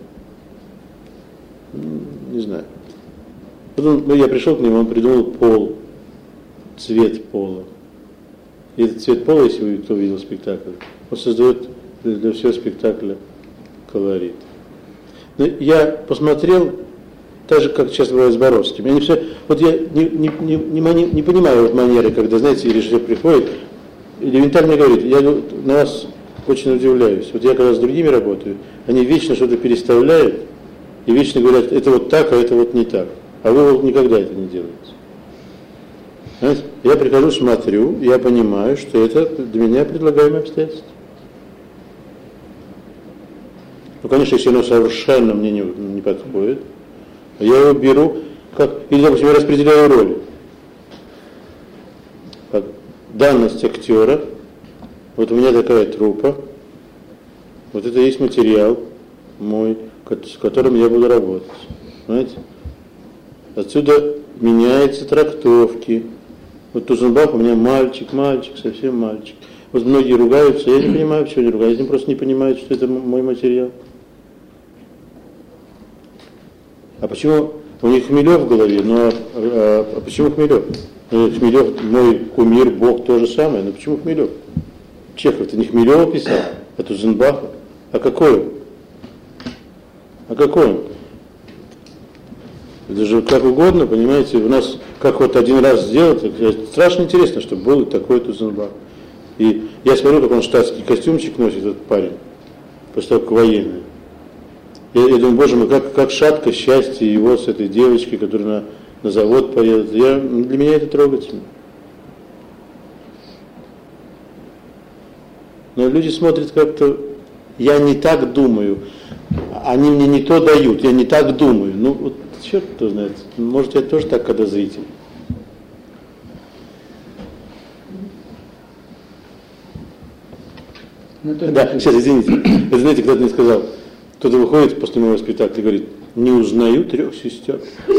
м, не знаю. Потом ну, я пришел к нему, он придумал пол, цвет пола. И этот цвет пола, если вы кто видел спектакль, он создает для, для всего спектакля колорит. Но я посмотрел, так же, как сейчас бывает с Боровским. Я не все, вот я не, не, не, не, не понимаю вот манеры, когда, знаете, режиссер приходит, элементарно говорит, я на вас очень удивляюсь. Вот я когда с другими работаю, они вечно что-то переставляют и вечно говорят, это вот так, а это вот не так. А вы вот никогда это не делаете. Знаете? Я прихожу, смотрю, я понимаю, что это для меня предлагаемое обстоятельство. Ну, конечно, если оно совершенно мне не, не подходит, я его беру, как, или, допустим, я распределяю роли. Как данность актера, вот у меня такая труппа, вот это есть материал мой, с которым я буду работать. Понимаете? Отсюда меняются трактовки. Вот Тузенбах у меня мальчик, мальчик, совсем мальчик. Вот многие ругаются, я не понимаю, почему они ругаются, они просто не понимают, что это мой материал. А почему у них Хмелев в голове? Ну а, а, а почему Хмелев? Хмелев мой кумир, Бог, то же самое. Но почему Хмелев? Чехов-то не Хмелева писал, а Тузенбаха. А какой он? А какой он? Это же как угодно, понимаете, у нас, как вот один раз сделать, страшно интересно, чтобы был такой Тузенбах. И я смотрю, как он штатский костюмчик носит, этот парень, поставка военная. Я, я думаю, боже мой, как, как шатко счастье его с этой девочкой, которая на, на завод поедет. Я, для меня это трогательно. Но люди смотрят как-то, я не так думаю, они мне не то дают, я не так думаю. Ну, вот черт кто знает, может я тоже так, когда зритель. Ну, да, сейчас, извините. Это, знаете, кто-то мне сказал, кто-то выходит после моего спектакля и говорит, не узнаю трех сестер.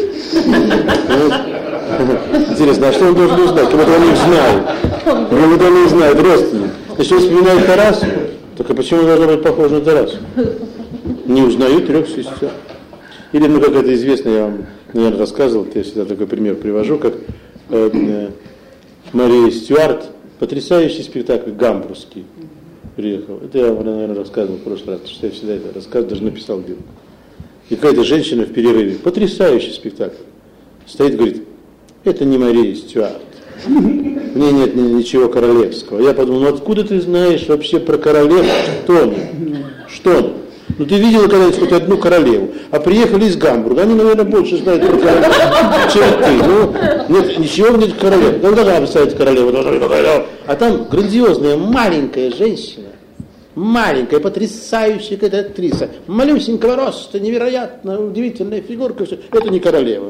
Интересно, а что он должен узнать? Как будто он их знает. Как будто он их знает, родственник. Если он вспоминает Тарасу, так а почему он должен быть похож на Тарасу? Не узнаю трех сестер. Или, ну, как это известно, я вам, наверное, рассказывал, я всегда такой пример привожу, как э, э, Мария Стюарт, потрясающий спектакль «Гамбургский» приехал. Это я вам, наверное, рассказывал в прошлый раз, потому что я всегда это рассказывал, даже написал где-то. И какая-то женщина в перерыве, потрясающий спектакль, стоит и говорит, это не Мария Стюарт, в ней нет ничего королевского. Я подумал, ну откуда ты знаешь вообще про королев, что они? Что они? Ну ты видела когда-нибудь хоть одну королеву, а приехали из Гамбурга, они, наверное, больше знают про королеву, чем ты. Ну, нет, ничего нет королевы. Ну, должна представить королеву, должна быть королева. А там грандиозная маленькая женщина, маленькая, потрясающая какая-то актриса, малюсенького роста, невероятно удивительная фигурка, все. Это не королева.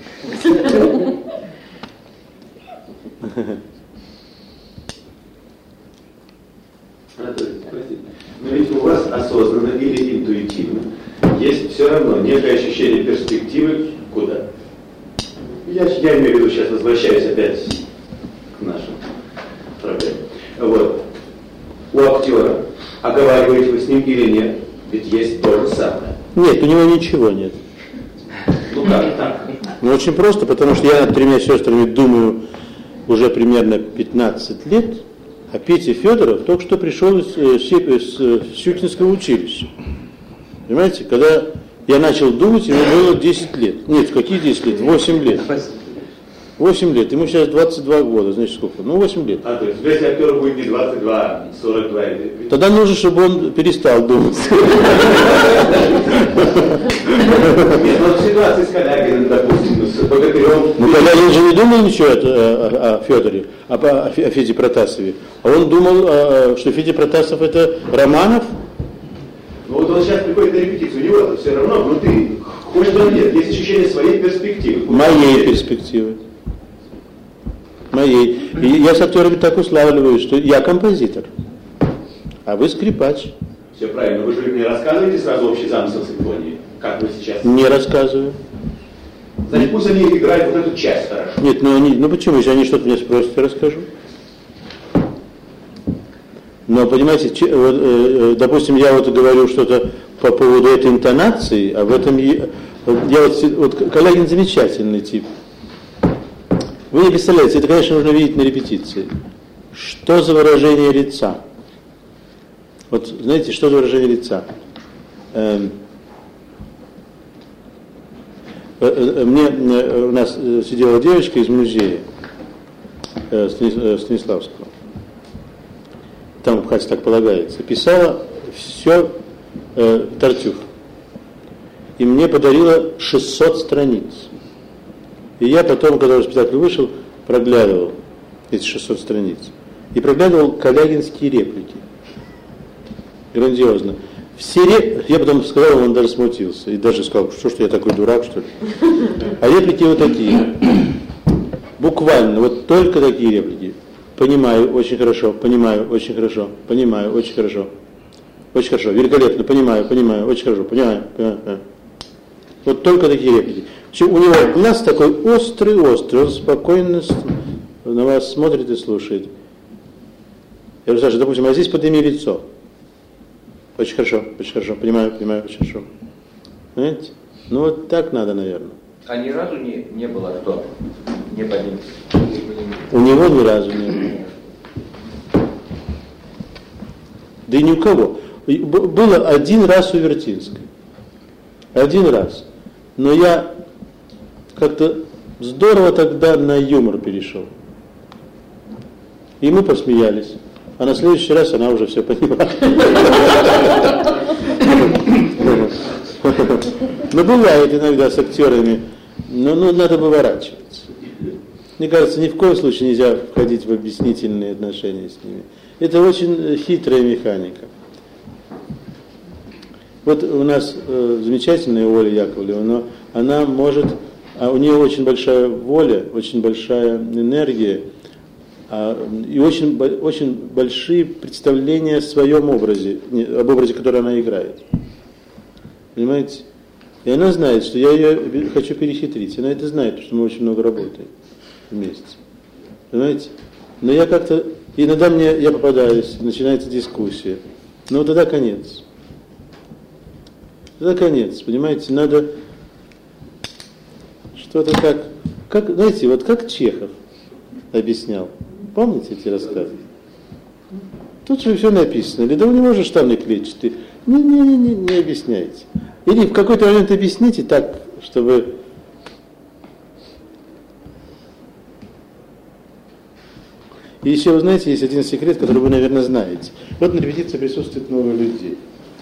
Анатолий, простите. Но ведь у вас осознанно или интуитивно есть все равно некое ощущение перспективы куда? Я, я имею в виду, сейчас возвращаюсь опять к нашим проблемам. Вот. У актера, оговариваете вы с ним или нет, ведь есть то же самое. Нет, у него ничего нет. Ну как так? Ну очень просто, потому что я над тремя сестрами думаю уже примерно пятнадцать лет, А Петя Федоров только что пришел из, из, из Щукинского училища. Понимаете, когда я начал думать, ему было десять лет. Нет, какие десять лет? восемь лет. восемь лет. Ему сейчас двадцать два года, значит сколько? Ну, восемь лет. А, то есть, если актер будет не двадцать два, сорок два. Тогда нужно, чтобы он перестал думать. Нет, ну, в ситуации с Калягиным, допустим, с Богатырем. Ну, Калягин же не думал ничего о, о, о Федоре, о, о Феде Протасове. А он думал, что Федя Протасов это Романов. Ну, вот он сейчас приходит на репетицию, у него это все равно внутри, хочет он нет, есть ощущение своей перспективы. Моей перспективы. Моей. И я с актерами так уславливаю, что я композитор, а вы скрипач. Все правильно. Вы же мне рассказываете сразу общий замысел симфонии, как вы сейчас? Не рассказываю. Значит, пусть они играют вот эту часть хорошо. Нет, ну они, ну почему, если они что-то меня спросят, я расскажу. Но понимаете, че, вот, э, допустим, я вот говорю что-то по поводу этой интонации, а в этом я, я вот, вот Калягин замечательный тип. Вы не представляете, это, конечно, нужно видеть на репетиции. Что за выражение лица? Вот знаете, что за выражение лица? Эм, э, э, мне э, у нас сидела девочка из музея э, Станиславского. Там, кстати, так полагается, писала все э, Тартюф. И мне подарила шестьсот страниц. И я потом, когда уже спектакль вышел, проглядывал эти шестьсот страниц. И проглядывал калягинские реплики. Грандиозно. Все реп... Я потом сказал, он даже смутился. И даже сказал, что, что я такой дурак, что ли. А реплики вот такие. Буквально, вот только такие реплики. Понимаю, очень хорошо, понимаю, очень хорошо, понимаю, очень хорошо. Очень хорошо, великолепно, понимаю, понимаю, очень хорошо, понимаю, понимаю. понимаю. Вот только такие реплики. У него глаз такой острый-острый, он спокойно на вас смотрит и слушает. Я говорю, Саша, допустим, а здесь подними лицо. Очень хорошо, очень хорошо, понимаю, понимаю, очень хорошо. Понимаете? Ну вот так надо, наверное. А ни разу не, не было кто не поднимется? У него ни разу не было. Да и ни у кого. Было один раз у Вертинской. Один раз. Но я как-то здорово тогда на юмор перешел. И мы посмеялись. А на следующий раз она уже все поняла. Но бывает иногда с актерами, но ну, надо выворачиваться. Мне кажется, ни в коем случае нельзя входить в объяснительные отношения с ними. Это очень хитрая механика. Вот у нас э, замечательная Оля Яковлева, но она может, а у нее очень большая воля, очень большая энергия, а, и очень, очень большие представления о своем образе, об образе, который она играет. Понимаете? И она знает, что я ее хочу перехитрить. Она это знает, потому что мы очень много работаем вместе. Понимаете? Но я как-то, иногда мне, я попадаюсь, начинается дискуссия. Но тогда конец. Тогда конец, понимаете? Надо что-то как, как, знаете, вот как Чехов объяснял. Помните эти рассказы? Тут же все написано. Или да у него же штаны клетчатые. Не-не-не, не объясняйте. Или в какой-то момент объясните так, чтобы... И еще, вы знаете, есть один секрет, который вы, наверное, знаете. Вот на репетиции присутствует много людей.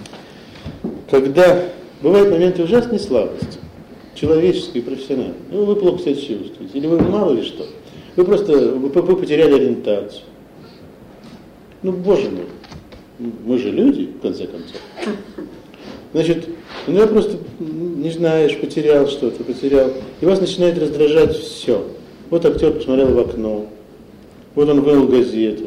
Когда бывают моменты ужасной слабости, человеческой и профессиональной, ну, вы плохо себя чувствуете, или вы мало ли что, вы просто вы, вы потеряли ориентацию. Ну, боже мой, мы же люди, в конце концов. Значит, ну я просто, не знаешь, потерял что-то, потерял, и вас начинает раздражать все. Вот актер посмотрел в окно, вот он вынул газету.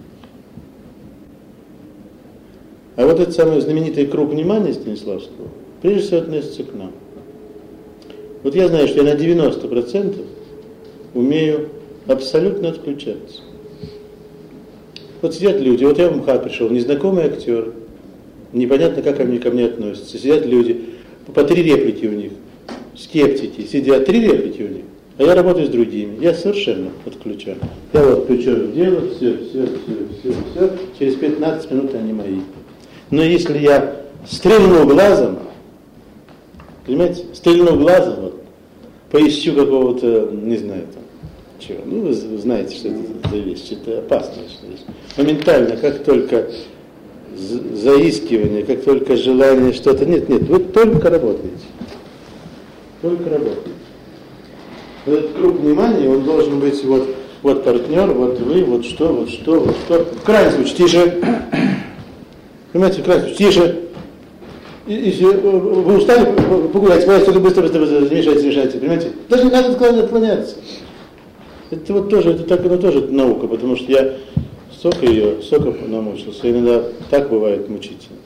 А вот этот самый знаменитый круг внимания Станиславского, прежде всего относится к нам. Вот я знаю, что я на девяносто процентов умею абсолютно отключаться. Вот сидят люди, вот я в МХАТ пришел, незнакомый актер, непонятно, как они ко мне относятся. Сидят люди, по три реплики у них, скептики, сидят, три реплики у них. А я работаю с другими. Я совершенно отключаю. Я вот включаю дело, все, все, все, все, все. Через пятнадцать минут они мои. Но если я стрельну глазом, понимаете, стрельну глазом, вот, поищу какого-то, не знаю, там, чего. Ну, вы знаете, что это за вещь. Это опасная вещь. Моментально, как только заискивание, как только желание что-то. Нет, нет, вы только работаете. Только работаете. Этот круг внимания, он должен быть вот, вот партнер, вот вы, вот что, вот что, вот что. В крайнем случае, тише. Понимаете, в крайнем случае, тише. Если вы устали погулять, быстро, быстро, быстро, быстро, замешайте, замешайте, понимаете? Даже не надо отклоняться. Это вот тоже, это так, это тоже наука, потому что я столько ее, столько намучился, иногда так бывает мучительно.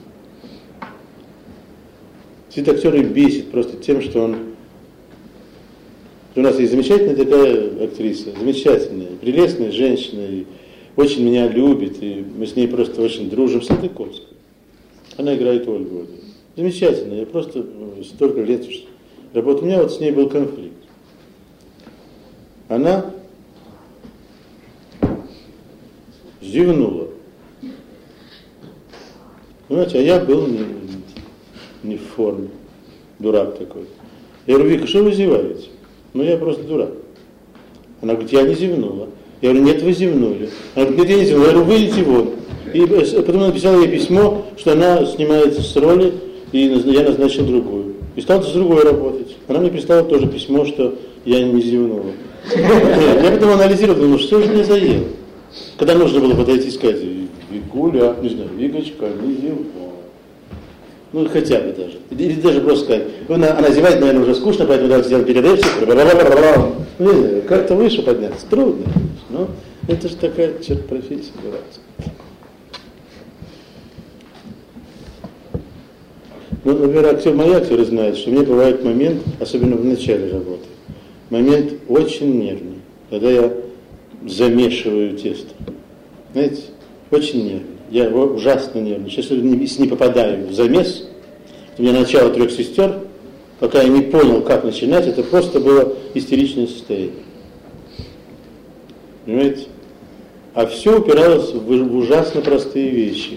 Цвет актера бесит просто тем, что он... У нас есть замечательная такая актриса, замечательная, прелестная женщина, и очень меня любит, и мы с ней просто очень дружим, Салтыковская. Она играет Ольгу. Замечательно, я просто столько лет работаю. У меня вот с ней был конфликт. Она зевнула. Понимаете, а я был не, не в форме. Дурак такой. Я говорю, Вика, что вы зеваете? Ну, я просто дурак. Она говорит, я не зевнула. Я говорю, нет, вы зевнули. Она говорит, нет, я не зевнула. Я говорю, выйдите вон. И потом написала ей письмо, что она снимается с роли, и я назначил другую. И стал с другой работать. Она мне прислала тоже письмо, что я не зевнула. Я потом анализировал, думаю, что же мне заело. Когда нужно было подойти и сказать, Викуля, не знаю, Викочка, не зевнула. Ну, хотя бы даже. Или даже просто сказать. Она, она зевает, наверное, уже скучно, поэтому давайте сделаем перерыв. Ну, не знаю, как-то выше подняться. Трудно. Но это же такая, черт, профессия. Ну, например, актер, мои актеры знают, что у меня бывает момент, особенно в начале работы, момент очень нервный, когда я замешиваю тесто. Знаете, очень нервный. Я ужасно нервный. Сейчас, если не попадаю в замес, у меня начало трех сестер, пока я не понял, как начинать, это просто было истеричное состояние. Понимаете? А все упиралось в, в ужасно простые вещи.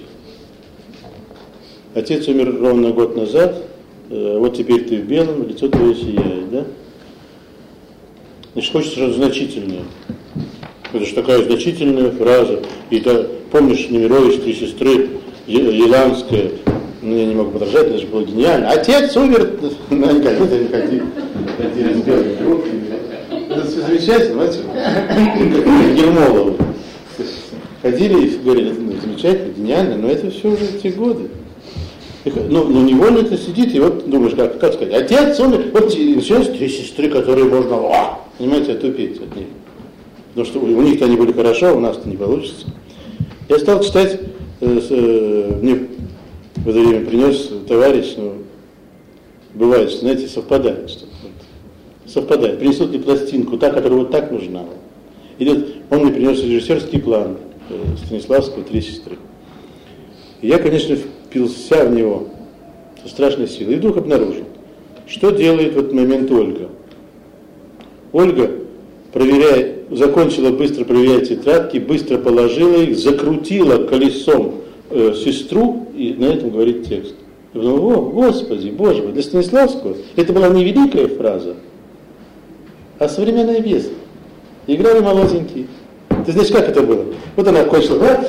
Отец умер ровно год назад, э, вот теперь ты в белом, лицо твое сияет, да? Значит, хочется что-то значительное. Это же такая значительная фраза. И это, помнишь, Немирович, три сестры, Еланская, ну я не могу подражать, это же было гениально. Отец умер, ну они как это не ходили, ходили с белыми трубками. Это все замечательно, знаете, Ермолову. Ходили и говорили, ну замечательно, гениально, но это все уже те годы. Ну, ну невольно это сидит, и вот думаешь, как, как сказать, отец умер, вот сейчас три сестры, которые можно, о, понимаете, отупить от них. Потому что у них-то они были хорошо, а у нас-то не получится. Я стал читать, э, э, мне в это время принес товарищ, ну, бывает, что, знаете, совпадает что-то. Вот, совпадает. Принесут мне пластинку, та, которая вот так нужна. Идет, он мне принес режиссерский план э, Станиславского «Три сестры». И я, конечно, впился в него со страшной силой. И вдруг обнаружил, что делает в этот момент Ольга. Ольга, проверяя, закончила быстро проверять тетрадки, быстро положила их, закрутила колесом э, сестру и на этом говорит текст. Я подумал, о, Господи, Боже мой, для Станиславского это была не великая фраза, а современная песня. Играли молоденькие. Ты знаешь, как это было? Вот она кончила, да?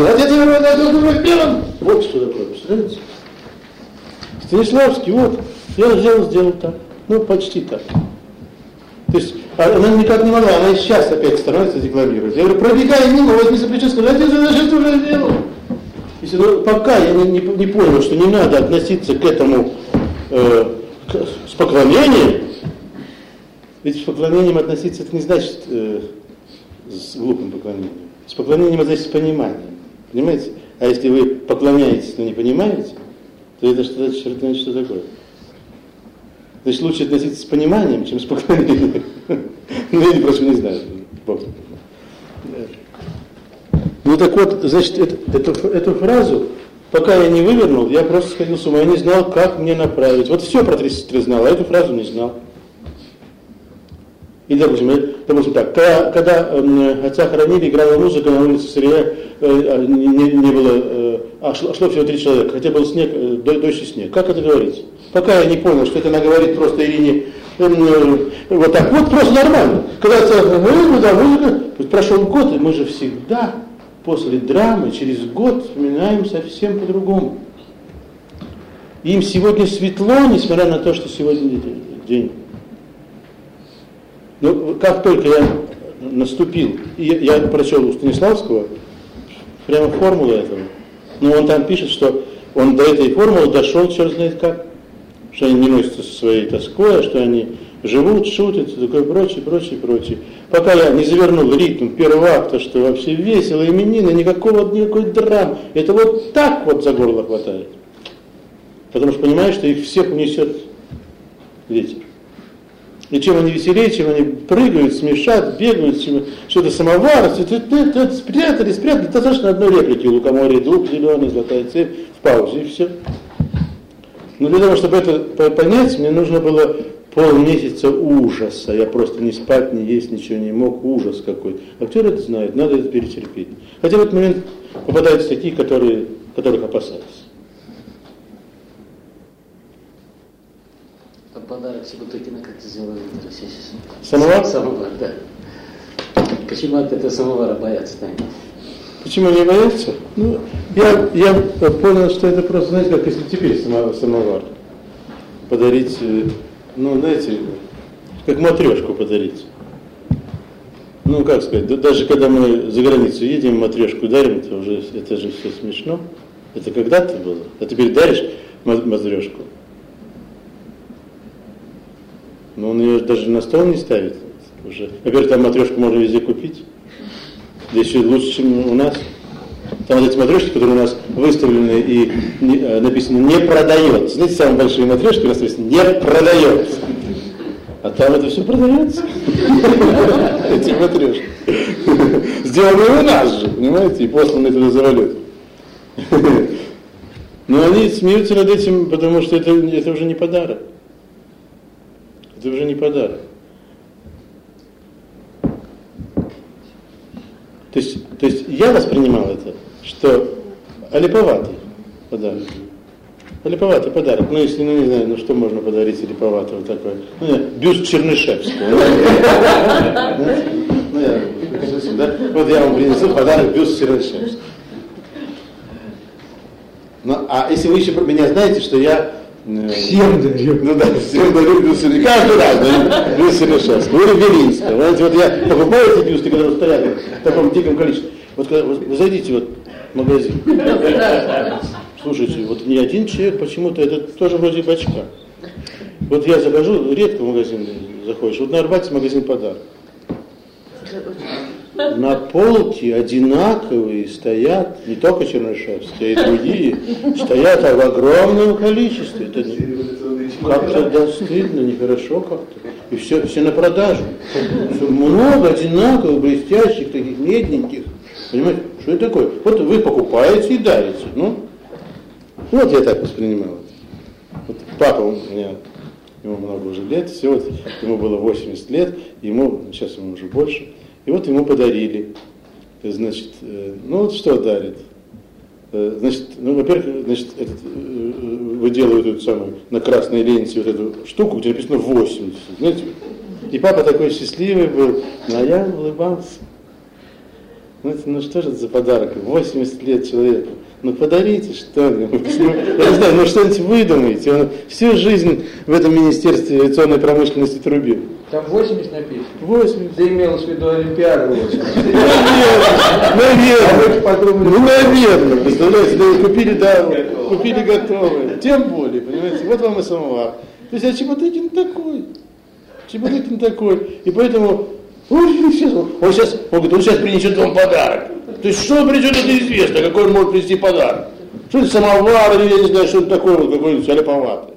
Вот что такое, представляете? Станиславский, вот, я сделал, сделал так. Ну, почти так. То есть, она никак не могла, она и сейчас опять становится декламировать. Я говорю, пробегай мимо, возьми за плечо, скажи, отец, я что уже сделал? Если, ну, пока я не, не, не понял, что не надо относиться к этому э, к, с поклонением, ведь с поклонением относиться это не значит э, с глупым поклонением. С поклонением это значит с пониманием. Понимаете? А если вы поклоняетесь, но не понимаете, то это что, что, что такое? Значит, лучше относиться с пониманием, чем с поклонением. Ну, я просто не знаю. Ну так вот, значит, эту, эту, эту фразу, пока я не вывернул, я просто сходил с ума, я не знал, как мне направить. Вот все про три сестры знал, а эту фразу не знал. И, допустим, допустим так, когда, когда э, отца хоронили, играла музыка, на улице сырья, э, не, не было, э, а шло, шло всего три человека, хотя был снег, э, дождь и снег. Как это говорится? Пока я не понял, что это она говорит просто Ирине э, э, вот так вот, просто нормально. Когда отца хоронили, да, музыка, прошел год, и мы же всегда после драмы через год вспоминаем совсем по-другому. Им сегодня светло, несмотря на то, что сегодня день. Но как только я наступил, и я, я прочел у Станиславского прямо формулу этого, но он там пишет, что он до этой формулы дошел черт знает как, что они не носятся со своей тоской, что они живут, шутят, и такое прочее, прочее, прочее. Пока я не завернул ритм первого акта, что вообще весело, именины, никакого, никакой драмы, это вот так вот за горло хватает. Потому что понимаешь, что их всех унесет ветер. И чем они веселее, чем они прыгают, смешат, бегают, чем, что-то самовар, спрятали, спрятали, достаточно одной реплики у Лукоморья, дуб зеленый, золотая цепь, в паузе, и все. Но для того, чтобы это понять, мне нужно было полмесяца ужаса. Я просто не спать, не есть, ничего не мог, ужас какой. Актер это знает, надо это перетерпеть. Хотя в этот момент попадаются такие, которые, которых опасались. Подарок Сибутыкина как ты сделал в России? Самовар? Самовар, да. Почему от этого самовара боятся, да? Почему не боятся? Ну, я, я понял, что это просто, знаете, как если теперь самовар подарить, ну, знаете, как матрешку подарить. Ну, как сказать, да, даже когда мы за границу едем, матрешку дарим, это уже, это же все смешно. Это когда-то было. А теперь даришь матрешку. Но он ее даже на стол не ставит уже. Во-первых, там матрешку можно везде купить. Да еще лучше, чем у нас. Там вот эти матрешки, которые у нас выставлены и не, э, написано «не продается». Знаете, самые большие матрешки у нас написано «не продается». А там это все продается. Эти матрешки. Сделаны у нас же, понимаете, и посланы туда за валюту. Но они смеются над этим, потому что это, это уже не подарок. Это уже не подарок. То есть, то есть я воспринимал это, что олиповатый подарок. Олиповатый подарок. Ну, если, ну, не знаю, ну, что можно подарить олиповатого такое? Ну, я, бюст Чернышевского. Ну, я, вот я вам принесу подарок бюст Чернышевского. Ну, а если вы еще про меня знаете, что я Всем дарю. Ну да, всем дарю бюст Чернышевского. Каждый раз даю бюст Чернышевского. Или Белинского. Знаете, вот я покупаю эти бюсты, которые стоят в таком диком количестве. Вот когда вы зайдите вот в магазин. Слушайте, вот не один человек почему-то, это тоже вроде бачка. Вот я захожу, редко в магазин заходишь. Вот на Арбате магазин «Подарок». На полке одинаковые стоят, не только Чернышевские, а и другие, стоят в огромном количестве. Это как-то да, стыдно, нехорошо как-то. И все, все на продажу. Все много одинаковых, блестящих, таких медненьких. Понимаете, что это такое? Вот вы покупаете и дарите. Ну, вот я так воспринимал это. Вот папа у меня, ему много уже лет, все, вот, ему было восемьдесят лет, ему, сейчас ему уже больше. И вот ему подарили, значит, э, ну вот что дарит? Э, значит, ну, во-первых, значит, этот, э, выделывают эту самую, на красной ленте вот эту штуку, где написано восемьдесят, знаете? И папа такой счастливый был, а я улыбался. Знаете, ну что же это за подарок? восемьдесят лет человеку. Ну подарите что-нибудь. Я не знаю, ну что-нибудь выдумайте. Он всю жизнь в этом Министерстве авиационной промышленности трубил. Там восемьдесят написано. восемьдесят. Ты имел в виду Олимпиаду восемьдесят. Наверное. Ну, наверное. Представляете, да, купили, да, купили готовые. Тем более, понимаете, вот вам и самовар. То есть, а Чеботыкин такой. Чеботыкин такой. И поэтому, ой, сейчас, он сейчас, он говорит, он сейчас принесет вам подарок. То есть, что он принесет, это известно, какой он может принести подарок. Что это самовар, или я не знаю, что это такое, вот какой-нибудь олиповатый.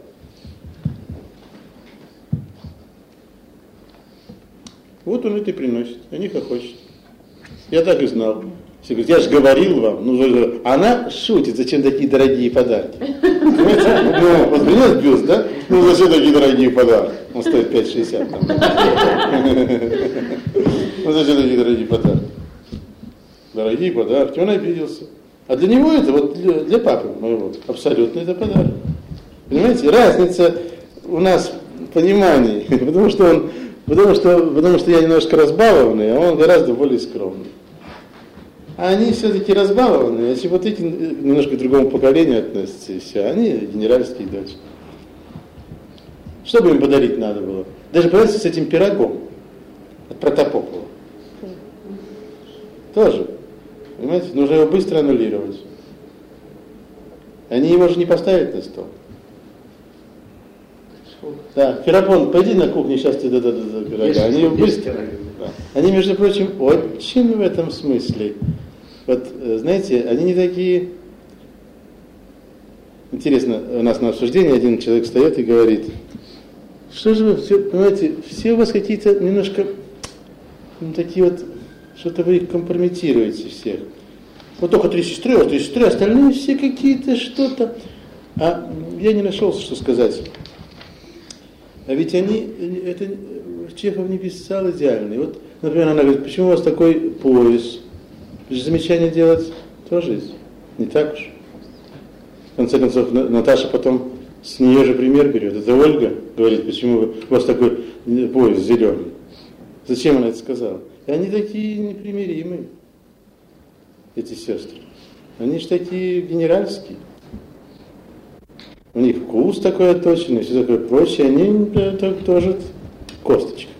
Вот он это и приносит, они хохочут. Я так и знал. Все говорят, я же говорил вам, ну, она шутит, зачем такие дорогие подарки. Понимаете? Ну, вот принес бюст, да? Ну, зачем такие дорогие подарки? Он стоит пять шестьдесят. Ну, зачем такие дорогие подарки? Дорогие подарки. Он обиделся. А для него это, вот для, для папы моего, абсолютно это подарок. Понимаете? Разница у нас в понимании. Потому что он, потому что, потому что я немножко разбалованный, а он гораздо более скромный. А они все-таки разбалованные, если вот эти немножко к другому поколению относятся, и все, они генеральские дочери. Что бы им подарить надо было? Даже, понимаете, с этим пирогом от Протопопова. Тоже. Понимаете, нужно его быстро аннулировать. Они его же не поставят на стол. Да, Ферапон, пойди на кухню, сейчас тебе дадут пирога. Они его быстро. Да. Они, между прочим, очень в этом смысле. Вот, знаете, они не такие... Интересно, у нас на обсуждении один человек встает и говорит, что же вы, все, понимаете, все у вас какие-то немножко, ну, такие вот, что-то вы компрометируете всех. Вот только три сестры, вот три сестры, остальные все какие-то что-то. А я не нашел, что сказать. А ведь они, это Чехов не писал идеальный. Вот, например, она говорит, почему у вас такой пояс? Замечание делать тоже есть. Не так уж. В конце концов, Наташа потом с нее же пример берет. Это Ольга говорит, почему у вас такой пояс зеленый. Зачем она это сказала? И они такие непримиримые, эти сестры. Они же такие генеральские. У них вкус такой отточенный, все такое прочее. Они так, тоже косточка.